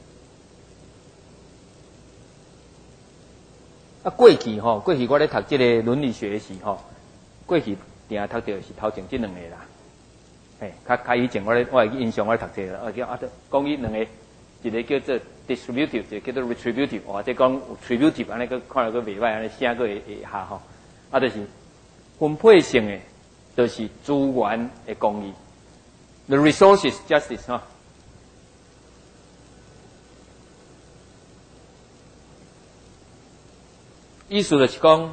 啊，过去我咧读这个伦理学时吼，过去定读到是头前这两个啦。嘿，较以前我会印象我咧读这个，讲伊两个，一个叫做 distributive， 一个叫做 retributive， 或者讲 retributive， 安尼个看了个袂歹，安尼写个会下吼。啊，就是分配性的，就是资源的公义 ，the resources justice 吼。意思就是讲，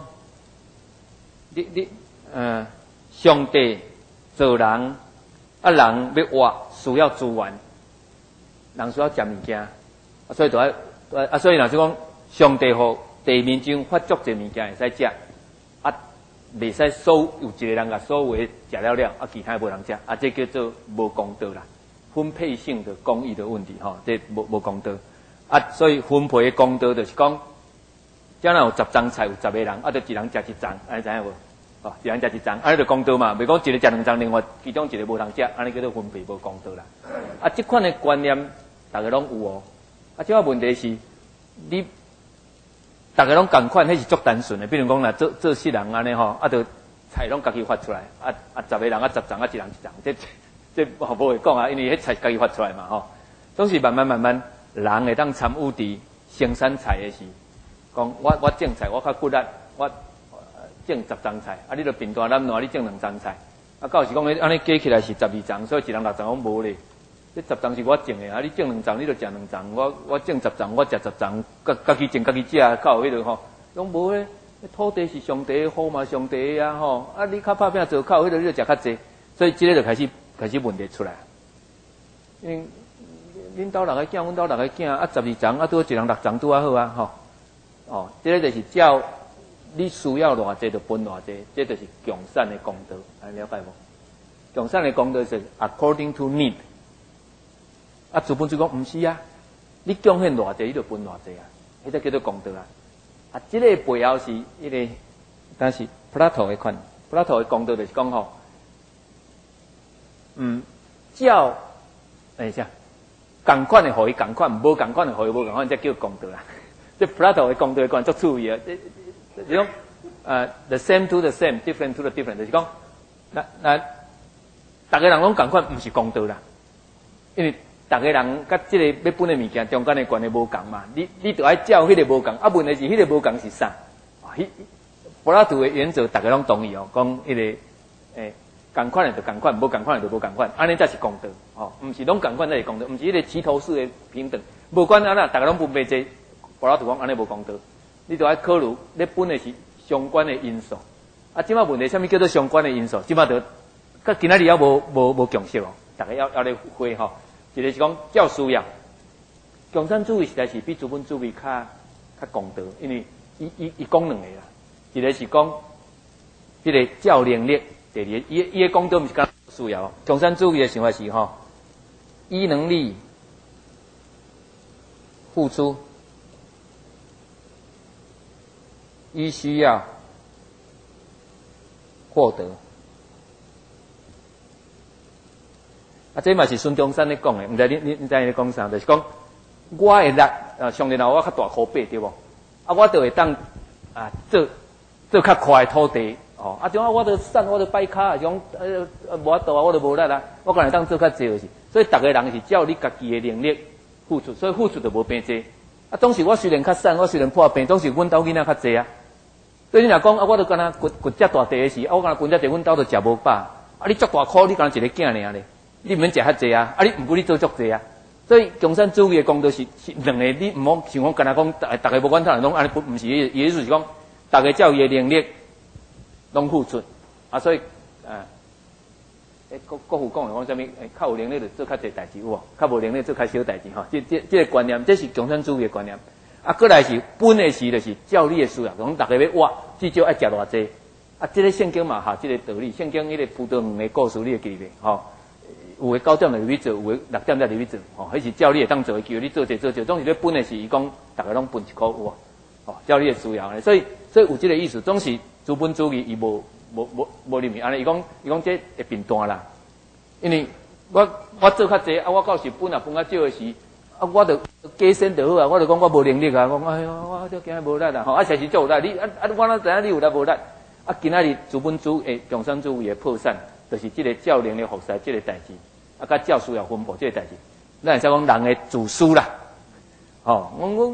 上帝做人，啊人要活需要资源，人需要食物件，所以就爱所以若是讲上帝互地面上发足侪物件会使食，啊袂使有一个人甲所有食了，啊其他无人食，啊这叫做无公道啦，分配性的公义的问题吼，这无公道，啊所以分配的公道就是讲。遮若有10张菜，有10个人，啊，就一人食1张，安尼知影无？哦，一人食1张，安尼就公道嘛。袂讲一个食2张，另外其中一个无人食，安尼叫做分配无公道啦。啊，即款的观念，大家拢有哦。啊，即个问题是，你大家拢共款，迄是足单纯的。比如讲啦，做4人安尼吼，啊，就菜拢家己发出来，啊10个人啊10张啊一人1张，这无会讲啊，因为迄菜家己发出来嘛吼。总是慢慢，人会当参与伫生产菜的时。讲我种菜，我较骨力，我种10张菜，啊，你著平大揽烂，你种2张菜，啊，到时讲安尼加起来是12张，所以一人6张我无咧。这10张是我种的，啊，你种2张，你著食2张，我种10张，我食10张，家己种家己食，较有迄落吼，拢无咧。土地是上帝的，雨嘛上帝的啊吼，啊，你较拍拼做，较有迄落你著食较济，所以即个就开始问题出来。因为恁兜6个囝，阮兜6个囝，啊12张，啊拄一人6张拄啊好啊吼。哦，这个就是照你需要偌济就分偌济，这就是共产的公道，了解无？共产的公道是 according to need。啊，资本主义讲毋是啊，你贡献偌济，你就分偌济啊，迄个叫做公道啊。啊，这个背后是迄个，但是柏拉图的款，柏拉图的公道就是讲吼，照，啥，共款的互伊共款，无共款的互伊无共款，才叫公道啦。这柏拉图的公道的观足趣味啊！这种the same to the same, different to the different， 就是讲，大家人拢共款，毋是公道啦。因为大家人甲这个要分的物件中间的关系无共嘛，你就爱照迄个无共，啊，问题是迄个无共是啥？柏拉图的原则大家拢同意哦，讲迄个共款的就共款，无共款的就无共款，安尼才是公道哦，毋是拢共款才是公道，毋是迄个齐头式的平等，无管安那，大家拢分配这。柏拉图讲安尼无公道，你就要考虑你分的是相关的因素。啊，即摆问题，什么叫做相关的因素？即摆就甲今仔日也无共识哦，大家要咧会吼。一个是讲照需要，共产主义实在是比资本主义较公道，因为伊讲两个啦，一个是讲迄个照能力，第二个伊的公道毋是讲需要。共产主义的想法是吼，伊能力付出，依需要获得。啊，这嘛是孙中山咧讲的，毋知你知咧讲啥？就是讲我会力上帝让我较大口碑对无？啊，我就会当做较快的土地哦。啊，种我就散，我就摆卡，种无法度啊，我就无力啊。我干来当做较济是，所以逐个人是照你家己的能力付出，所以付出就无变济。啊，总是我虽然较散，我虽然破病，总是阮兜囡仔较济啊。所以你若讲啊，我就干那掘遮大地的时，啊，我干那掘遮地，阮兜就食无饱。啊，你足大苦，你干那一个囝尔咧，你毋免食较济啊。啊，你毋过你做足济啊。所以共产主义的公道是两个，你毋好想讲干那讲，大家无管他人拢安尼，毋是意思是讲，大家照伊的能力拢付出啊。所以国父讲的讲啥物？较有能力就做较济代志有无？较无能力做较少代志吼。这个观念，这是共产主义的观念。啊，过来是本的时就是照你的需要，讲大家要活，至少爱食偌济。啊，这个圣经嘛下这个道理，圣经迄个葡萄园的故事你会记袂？吼。有诶9点就入去做，有诶6点才入去做，吼，迄是照你会当做诶，叫你做者做者，总是咧分诶是伊讲，大家拢分一箍有无？吼，照你诶需要咧，所以有即个意思，总是资本主义伊无入面，安尼伊讲这会变大啦，因为我做较济，啊，我到时分啊分较少诶时，啊，我就加薪就好啊，我就讲我无能力啊，讲哎哟，我今日无力啦，吼，啊，实是做有力，你我哪知影你有力无力？啊，今仔日资本主义、共产主义诶破产，就是即个照能力服侍即个代志。啊，甲教需要分布这个代志，咱会使讲人的自私啦，吼、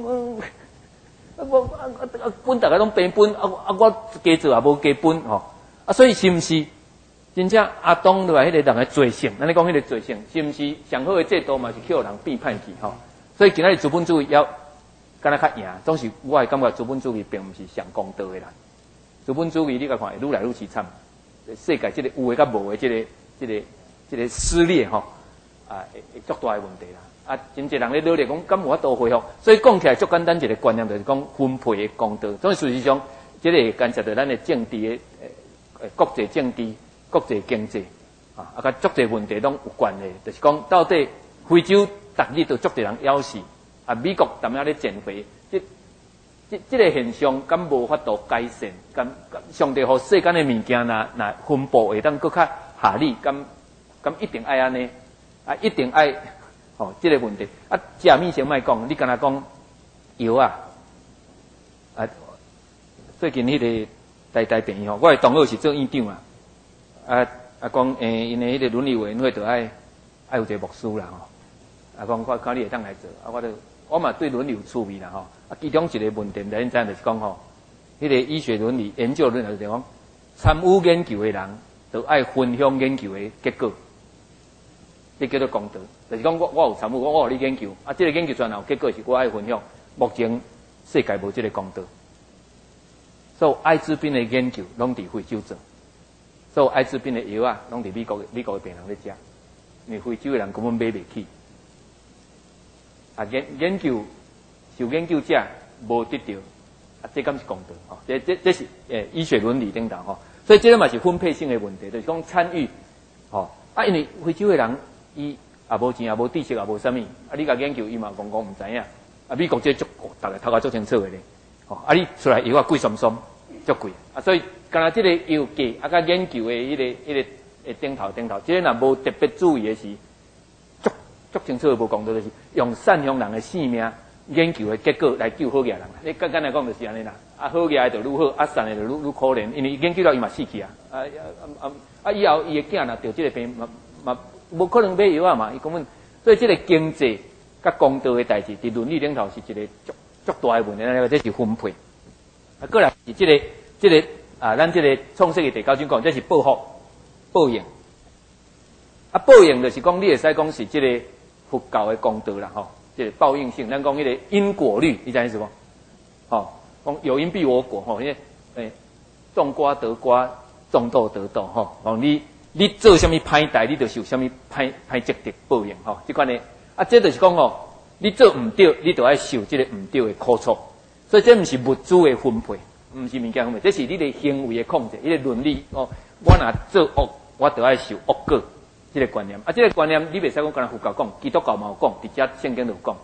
我本大家拢平分，我加做也无加分，吼、啊，所以是毋是真正阿东对吧？迄个人的罪性，咱咧讲迄个罪性，是毋是上好的制度嘛？是叫人变歹去，吼、所以今仔日资本主义要敢若较赢，总是我会感觉资本主义并毋是上公道的啦。资本主义你甲看，愈来愈凄惨，世界即个有诶甲无诶，即个撕裂吼，会足大诶问题啦。啊，真侪人咧努力讲，敢有法度恢复？所以讲起来足简单一个观念，就是讲分配诶公道。所以事实上，即个干涉到咱诶政治诶国际政治、国际经济啊，甲足侪问题拢有关诶。就是讲到底非洲逐日都足侪人枵死，啊，美国踮遐咧减肥，即个现象敢无法度改善？敢上帝互世间诶物件若分布会当搁较合理？咁一定爱安尼，啊，一定爱，吼，这个问题，啊，食物先莫讲，你敢若讲药啊，啊，最近迄个台病院吼，我的同学是做院长啊，讲因为迄个伦理委员会就爱有一个牧师啦吼，讲我看你会当来做，啊，我嘛对伦理有趣味啦吼，啊，其中一个问题，咱知就是讲吼，迄个医学伦理研究伦理就是讲，参与研究的人就爱分享研究的结果。这叫做功德，就是讲我有参与，我有你研究，啊，这个研究出来后结果是我爱分享。目前世界无这个功德，所以艾滋病的研究拢伫非洲做，所以艾滋病的药啊，拢伫美国的病人咧食，因为非洲的人根本买袂起。啊，研究受研究者无得到，啊，这敢是功德吼？这是医学伦理顶头吼，所以这个嘛是分配性的问题，就是讲参与吼。啊，因为非洲的人。伊也无钱，也无知识，也无啥物。啊，你甲研究，伊嘛讲毋知影。啊，美国这足，大家头壳足清楚的咧。吼，啊，你出来药啊贵松松，足贵。啊，所以干那这个药价，啊，甲研究的迄个顶头，这个若无特别注意的是，足清楚的无讲到，就是用善良人的性命研究的结果来救好个人。你简单来讲就是安尼啦。啊，好个就愈好，啊，善的就愈可怜，因为研究了伊嘛死去啊。以后伊的囝若得这个病嘛。无可能买药啊嘛，伊根本，所以这个经济甲公道的代志，伫伦理顶头是一个足大的问题，这是分配。啊，过来是这个啊，咱这个创世纪第9章讲，这是报复、报应。啊，报应就是讲，你会使讲是这个佛教的公道啦，吼，这个报应性，咱讲迄个因果律，你知影是无？吼，讲有因必有果，吼，因为种瓜得瓜，种豆得豆，吼，讲你做什么歹代，你就受什么歹积德报应吼。这款的啊，这就是讲吼，你做唔对，你就要受这个唔对的苦楚。所以这不是物资的分配，不是物件分配，这是你的行为的控制，你的伦理哦。我若做恶，我就要受恶果。这个观念啊，这个观念你袂使讲，跟人佛教讲，基督教嘛有讲，伫遮圣经就有讲。啊，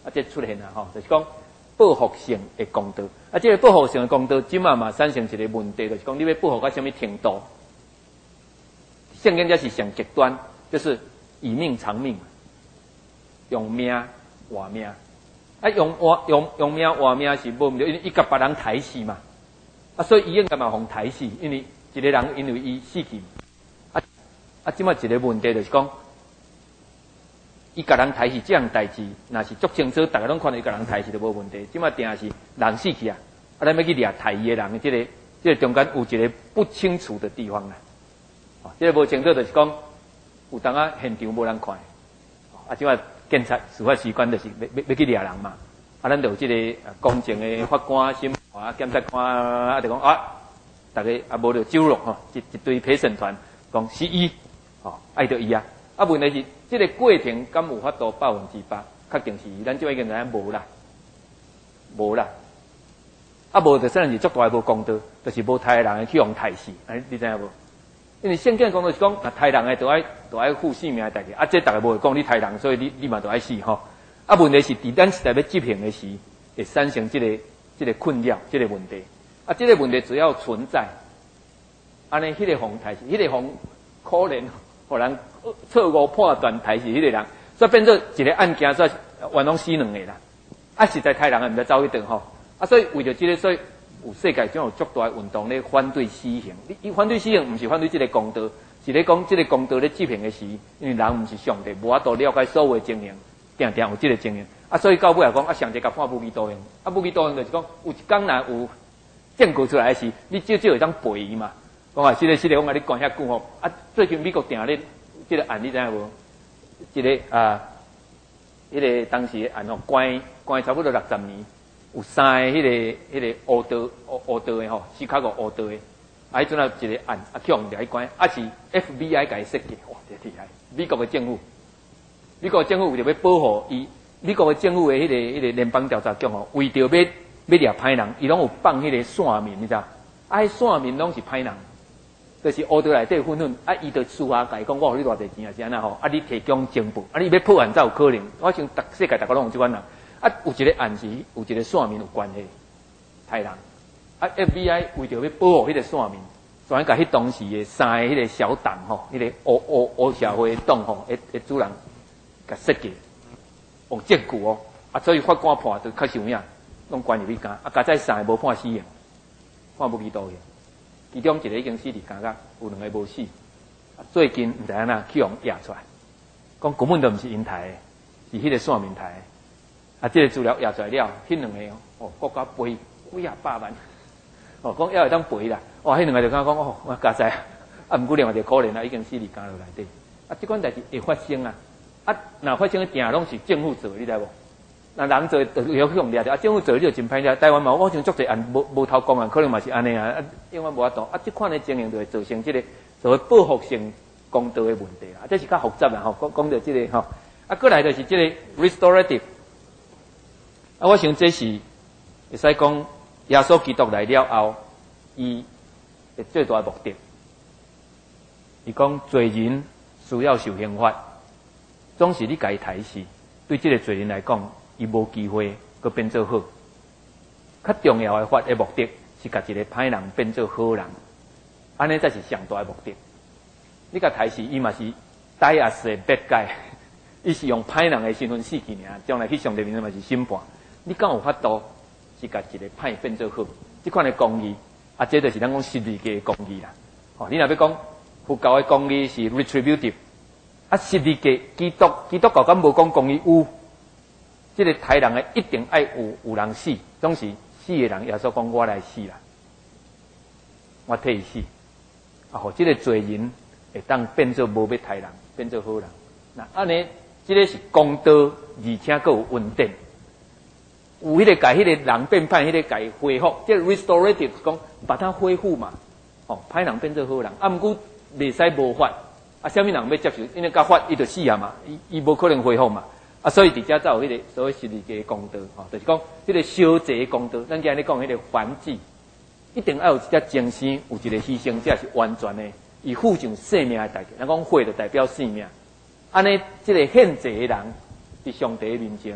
这出现啦吼，就是讲报复性的功德。这个报复性的功德，即嘛产生一个问题，就是讲你要报复到什么程度？圣经才是上极端，就是以命偿命，用命换命。用命换命是无毋对，因为伊甲别人抬死嘛。所以伊应该嘛互抬死，因为一个人因为伊死去。即摆一个问题就是讲，伊甲人抬死这样代志，若是足清楚，大家拢看到伊甲人抬死就无问题。即摆定是人死去啊，咱要去掠抬伊的人的这个中间有一个不清楚的地方啦。这个无清楚就是讲，有当啊现场无人看。即摆警察司法机关就是要去掠人嘛。咱就有这个公正的法官、审判、检察官就讲大家无就走路吼，一堆陪审团讲是伊。爱着伊啊！问题是，这个过程敢有法度100%？确定是伊，咱就已经知影无啦，无啦。无就虽然是足大无功德，就是无杀人的去用杀死，你知影无？因为圣经讲的是讲，杀人的都爱负性命的代价。这大家无会讲你杀人，所以你嘛都爱死吼。问题是，伫咱实在要执行的时，会产生这个困扰，这个问题。这个问题只要存在，安尼迄个方杀死，迄个方可怜。互人错误判断杀死迄个人，所以变做一个案件，所以冤枉死两个啦。实在杀人的毋知走去倒吼。所以为着这个，所以有世界上有足大运动咧反对死刑。伊反对死刑，毋是反对这个公道，是咧讲这个公道咧执行的时，因为人毋是上帝，无法度了解所有的情形，定定有这个情形。所以到尾来讲，上帝甲判无期徒刑。无期徒刑就是讲，有一天若有证据出来的时，你至少会当赔伊嘛。讲是的，讲你关遐久吼。最近美国定咧这个案，你知影无？这个迄个当时的案吼，关差不多60年，有3个迄个乌道的吼，西卡个乌道的，迄阵啊一个案，去用掠去关，是 FBI 甲伊设计，哇，这厉害！美国的政府为着要保护伊，美国的政府的迄个联邦调查局吼，为着要掠歹人，伊拢有放迄个线民，你知？线民拢是歹人。就是乌道内底混，伊就私下甲伊讲，我互你偌济钱是安那吼，你提供证据，你要破案才有可能。我想世界大家拢有即款人，有一个案是有一个线民有关系，歹人。FBI 为着要保护迄个线民，所以甲迄当时的3个迄个小党吼，迄个乌社会的党吼，主人甲设计，有证据哦。所以法官判就确实有影，拢关入去监。加在3个无判死刑，判无期徒刑。其中一个已经死伫监甲，有2个无死。最近毋知影哪去用压出来，讲根本都毋是因抬的，是迄个线民抬的。这个资料压出来了，迄2个国家赔几百万，讲要会当赔啦。迄2个就讲我加在，毋过另外一个可怜啦，已经死伫监牢内底。这款代志会发生啊！若发生的定拢是政府做，你知无？那人做就要去用掠着，政府做你就真歹掠。台湾嘛，我像足侪案无头讲啊，可能嘛是安尼啊，永远无法度。这款的情形就会造成这个所谓报复性公道的问题啦。这是较复杂啦，吼，讲到这个吼，过来就是这个 restorative。我想这是会使讲耶稣基督来了后，伊的最大的目的。伊讲罪人需要受刑罚，总是你家己抬死，对这个罪人来讲。伊无机会，佮变做好。较重要的法的目的是，甲一个歹人变做好人，安尼才是上大的目的。你甲抬死，伊嘛是die as a bad guy， 伊是用歹人的身份死去尔，将来去上帝面前嘛是审判。你敢有法度是甲一个歹变做好？这款的公义，这就是咱讲十字架的公义啦。你若要讲佛教的公义是 retributive， 十字架基督教敢无讲公义有？这个杀人的一定爱有人死，总是死的人耶稣讲我来死啦，我替伊死。互这个罪人会当变做无要杀人，变做好人。那安尼，这个是公道，而且佫有稳定。有迄个甲迄个人变歹，迄个甲伊恢复，这个 restorative 讲把它恢复嘛。歹人变做好人，毋过袂使无法。啥物人要接受？因为甲法伊就死啊嘛，伊无可能恢复嘛。所以伫遮才有迄个所谓十字架的公道，就是讲迄个烧祭的公道。咱今日讲迄个燔祭，一定要有一只精神，有一个牺牲者是完全的，以付上生命的代价。咱讲血就代表生命，安尼即个献祭的人伫上帝面前，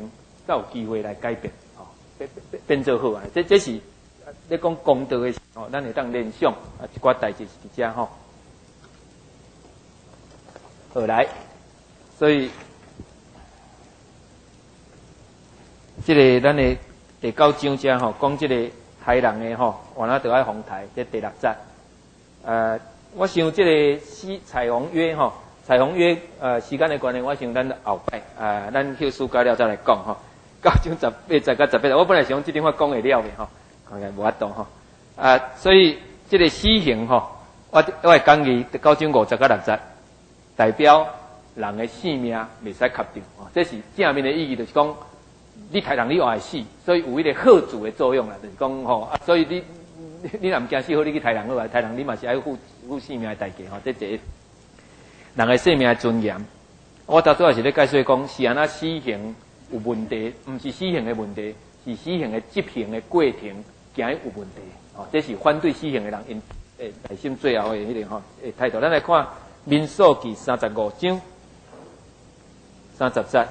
才有机会来改变，吼、变做好啊。这是你讲功德的时候，咱会当联想啊，一寡代志是伫遮吼。好来，所以这个咱的第9章遮吼，讲这个台人的吼，原来就爱防台，这第6节。我想这个彩虹约吼，彩虹约时间的关系，我想咱后摆咱休暑假了再来讲吼。9章18节到18，我本来想这点话讲会了的吼，看来无法度吼。所以这个死刑吼，我会讲伊9章50到6节，代表人的性命袂使卡掉。这是正面的意义，就是讲你杀人你也会死，所以有迄个吓阻的作用啦，就是讲吼所以你若唔惊死，好你去杀人好啊，杀人你嘛是爱负性命的代价吼。这一个人的生命的尊严，我头拄也是咧解说讲，是安那死刑有问题，唔是死刑的问题，是死刑的执行的过程行有问题。这是反对死刑的人因内心最后的迄个吼态度。咱来看民数记35章30节。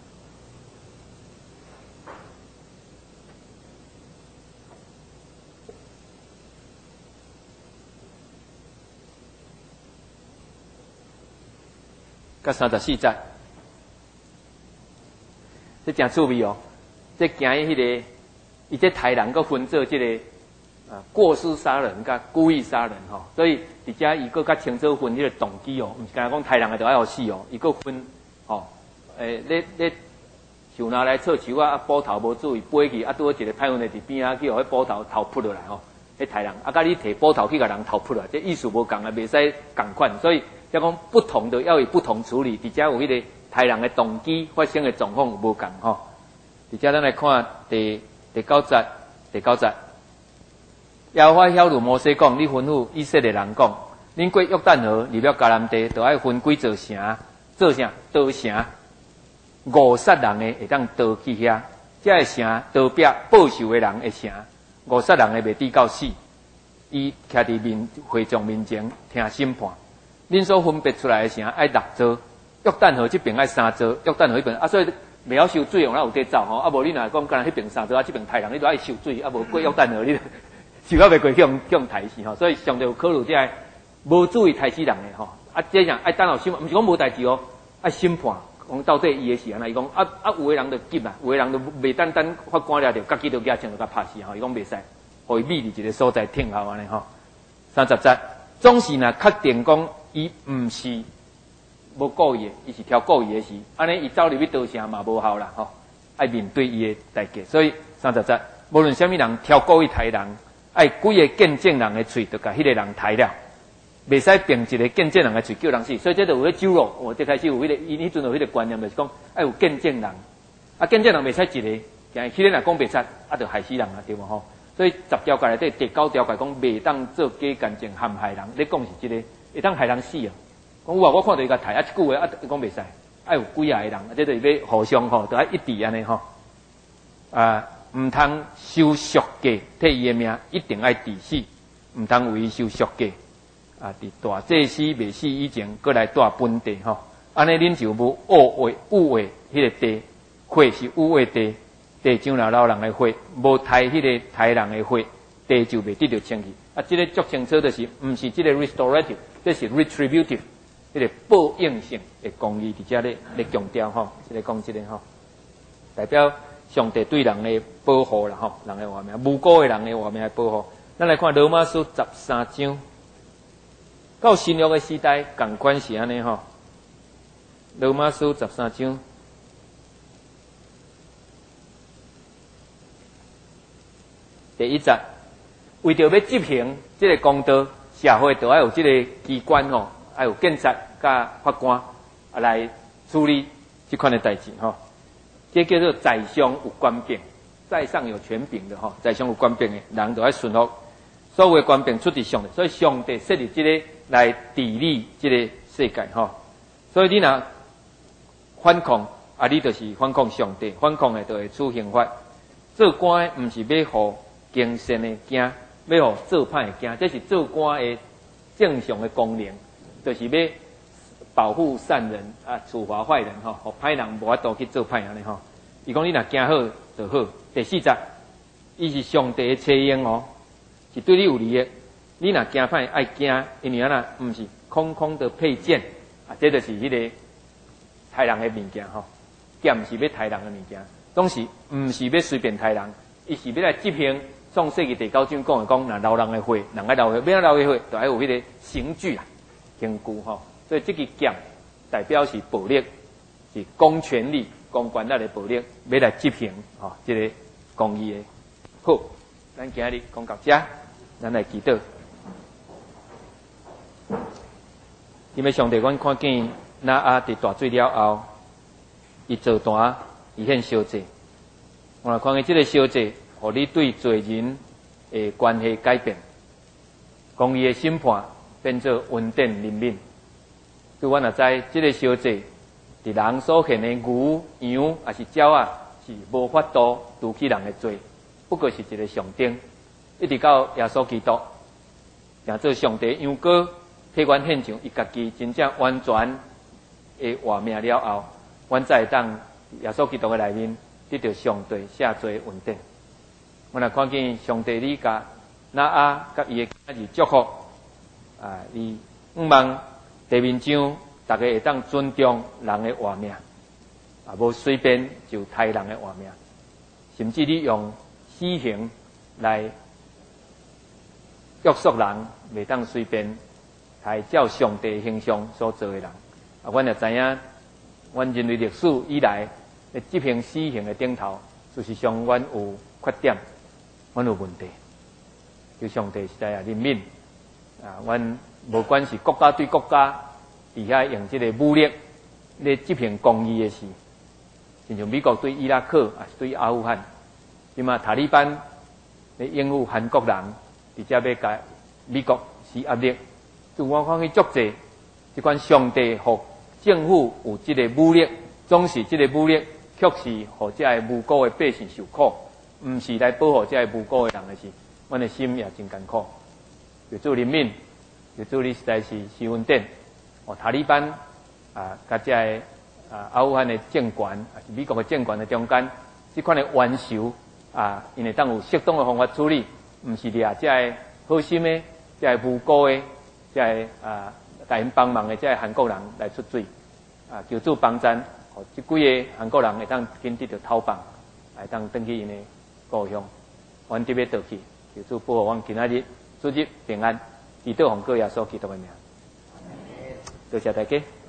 甲34节，这真趣味哦！这行迄个，伊这台人佮分做这个过失杀人甲故意杀人吼，所以伫遮伊佮较清楚分迄个动机哦，毋是干讲台人的就爱互死哦，伊佮分吼，咧树拿来插树啊，捕头无注意飞去，拄好一个歹运的伫边仔去，互迄捕头头扑落来吼，迄台人甲你摕捕头去甲人头扑落来，这意思无共啊，袂使共款，所以。要讲不同的要以不同处理，伫遮有迄个台人的动机发生的状况有无共吼？伫遮咱来看第9节，耶和华晓諭摩西讲：你吩咐以色列人讲，恁过约旦河入了迦南地，就爱分几座城，做啥？刀城，5杀人的会当刀去遐，这个城刀壁报仇的人的城，5杀人的袂抵到死，伊徛伫会众面前听审判。恁所分别出来的城爱6座，约旦河这边爱3座，约旦河迄边所以袂晓收水，用咱有得走吼。无你若讲干那迄边3座，这边台人你都爱收水，无过约旦河你受到袂过向抬死吼。所以上帝有考虑这无注意抬死人的吼。这样爱等候审判，毋是讲无代志哦，爱审判，讲到底伊的是安那？伊讲有的人就急啦，有的人就袂单法官了着，家己就举枪就甲拍死吼。伊讲袂使，互伊秘伫一个所在听候安尼吼。30节，总是若确定讲。伊毋是无故意的，伊是挑故意的事，安尼伊走入去刀城嘛无效啦吼，爱面对伊的代价。所以30节，无论什么人挑故意杀人，爱几个见证人的嘴，就甲迄个人杀了，袂使并一个见证人的嘴叫人死。所以这就有迄酒肉，我最开始有迄个，伊迄阵有迄个观念，就是讲爱有见证人，见证人袂使一个，但迄个若讲袂使，就害死人啊，对无吼？所以10条界内底第9条界讲，袂当做假见证陷害人，你讲是这个。会当害人死啊！讲有啊，我看到伊甲抬一句话讲袂使，爱有几啊个人，这就是要互相吼，都爱一致安尼吼。毋通收赎价替伊的命，一定爱治死，毋通为伊收赎价。伫大祭司未死以前，过来带本地吼，安尼恁就无误会迄个地，血是污秽地，地上老老人的血，无抬迄个抬人的血，地就袂得到清气。这个足清楚，就是毋是这个 restorative。这是 retributive， 迄个报应性的公义，伫遮咧强调吼，即个讲即个吼，代表上帝对人的保护啦吼，人的活命，无辜的人的活命的保护。咱来看罗马书13章，到新约的时代，共款是安尼吼。罗马书13章第1节，为着要执行即个公道。社会都要有这个机关吼，还有警察甲法官来处理这款的代志吼。这叫做宰相有官柄，在上有权柄的吼，宰相有官柄的人都要顺服所有的官柄出自上帝，所以上帝设立这个来治理这个世界吼。所以你若反抗你就是反抗上帝，反抗的就会处刑罚。做官的毋是要互精神的惊。要互做歹的惊，这是做官的正常的功能，就是要保护善人处罚坏人吼，互歹人无法度去做歹安尼吼。 伊讲你若行好就好。第40，伊是上帝的册用哦，是对你有利益。你若行歹爱惊，因为啊那毋是空空的配件啊，这就是迄个杀人的物件吼。剑是要杀人的物件，总是毋是要随便杀人，伊是要来执行创世纪第9章讲的，讲若流人的血，人爱流血，要流的血，就要有迄个刑具啊，刑具吼。所以这个剑代表是暴力，是公权力、公权力的暴力，要来执行吼，这个公义的。好，咱今日讲到这，咱来祈祷。因为上帝，阮看见那阿伫大水了后，伊做单，伊现烧祭。我来看见这个烧祭，互你对罪人的关系改变，公义的审判变作恩典怜悯。对阮也知，这个烧祭伫人所献的牛、羊还是鸟啊，是无法度除去人的罪，不过是一个象征，一直到耶稣基督，成做上帝羊羔。替阮献上伊家己真正完全的活命了后，阮才会当耶稣基督的内面得到上帝赦罪恩典。阮也看见上帝你甲那阿甲伊的仔儿祝福啊！伊望地面上大家会当尊重人的活命，啊，无随便就杀人的活命，甚至你用死刑来约束人，袂当随便。还照上帝形象所做的人，啊，阮也知影，阮人类历史以来，执行死刑的顶头，事实上阮有缺点，阮有问题，求上帝实在也怜悯，啊，阮无管是国家对国家，伫遐用这个武力来执行公义的事，亲像美国对伊拉克，啊，对阿富汗，即嘛塔利班来应付韩国人，直接要甲美国施压力。就我看去足济，即款上帝互政府有即个武力，总是即个武力却是互遮个无辜的百姓受苦，毋是来保护遮个无辜的人的事，阮的心也真艰苦。求主怜悯，求主你实在是施恩典，哦，塔利班啊，甲遮个阿富汗的政权，啊是美国的政权的中间，即款的冤仇啊，因会当有适当的方法处理，毋是掠遮个好心的、遮个无辜的。在大因帮忙的这韩国人来出水，啊，求主帮助，互即几个韩国人会当紧得到逃亡，会当转去因的故乡，阮特别倒去，求主保护阮今仔日主日平安，祈祷奉告耶稣基督的名，多谢大家。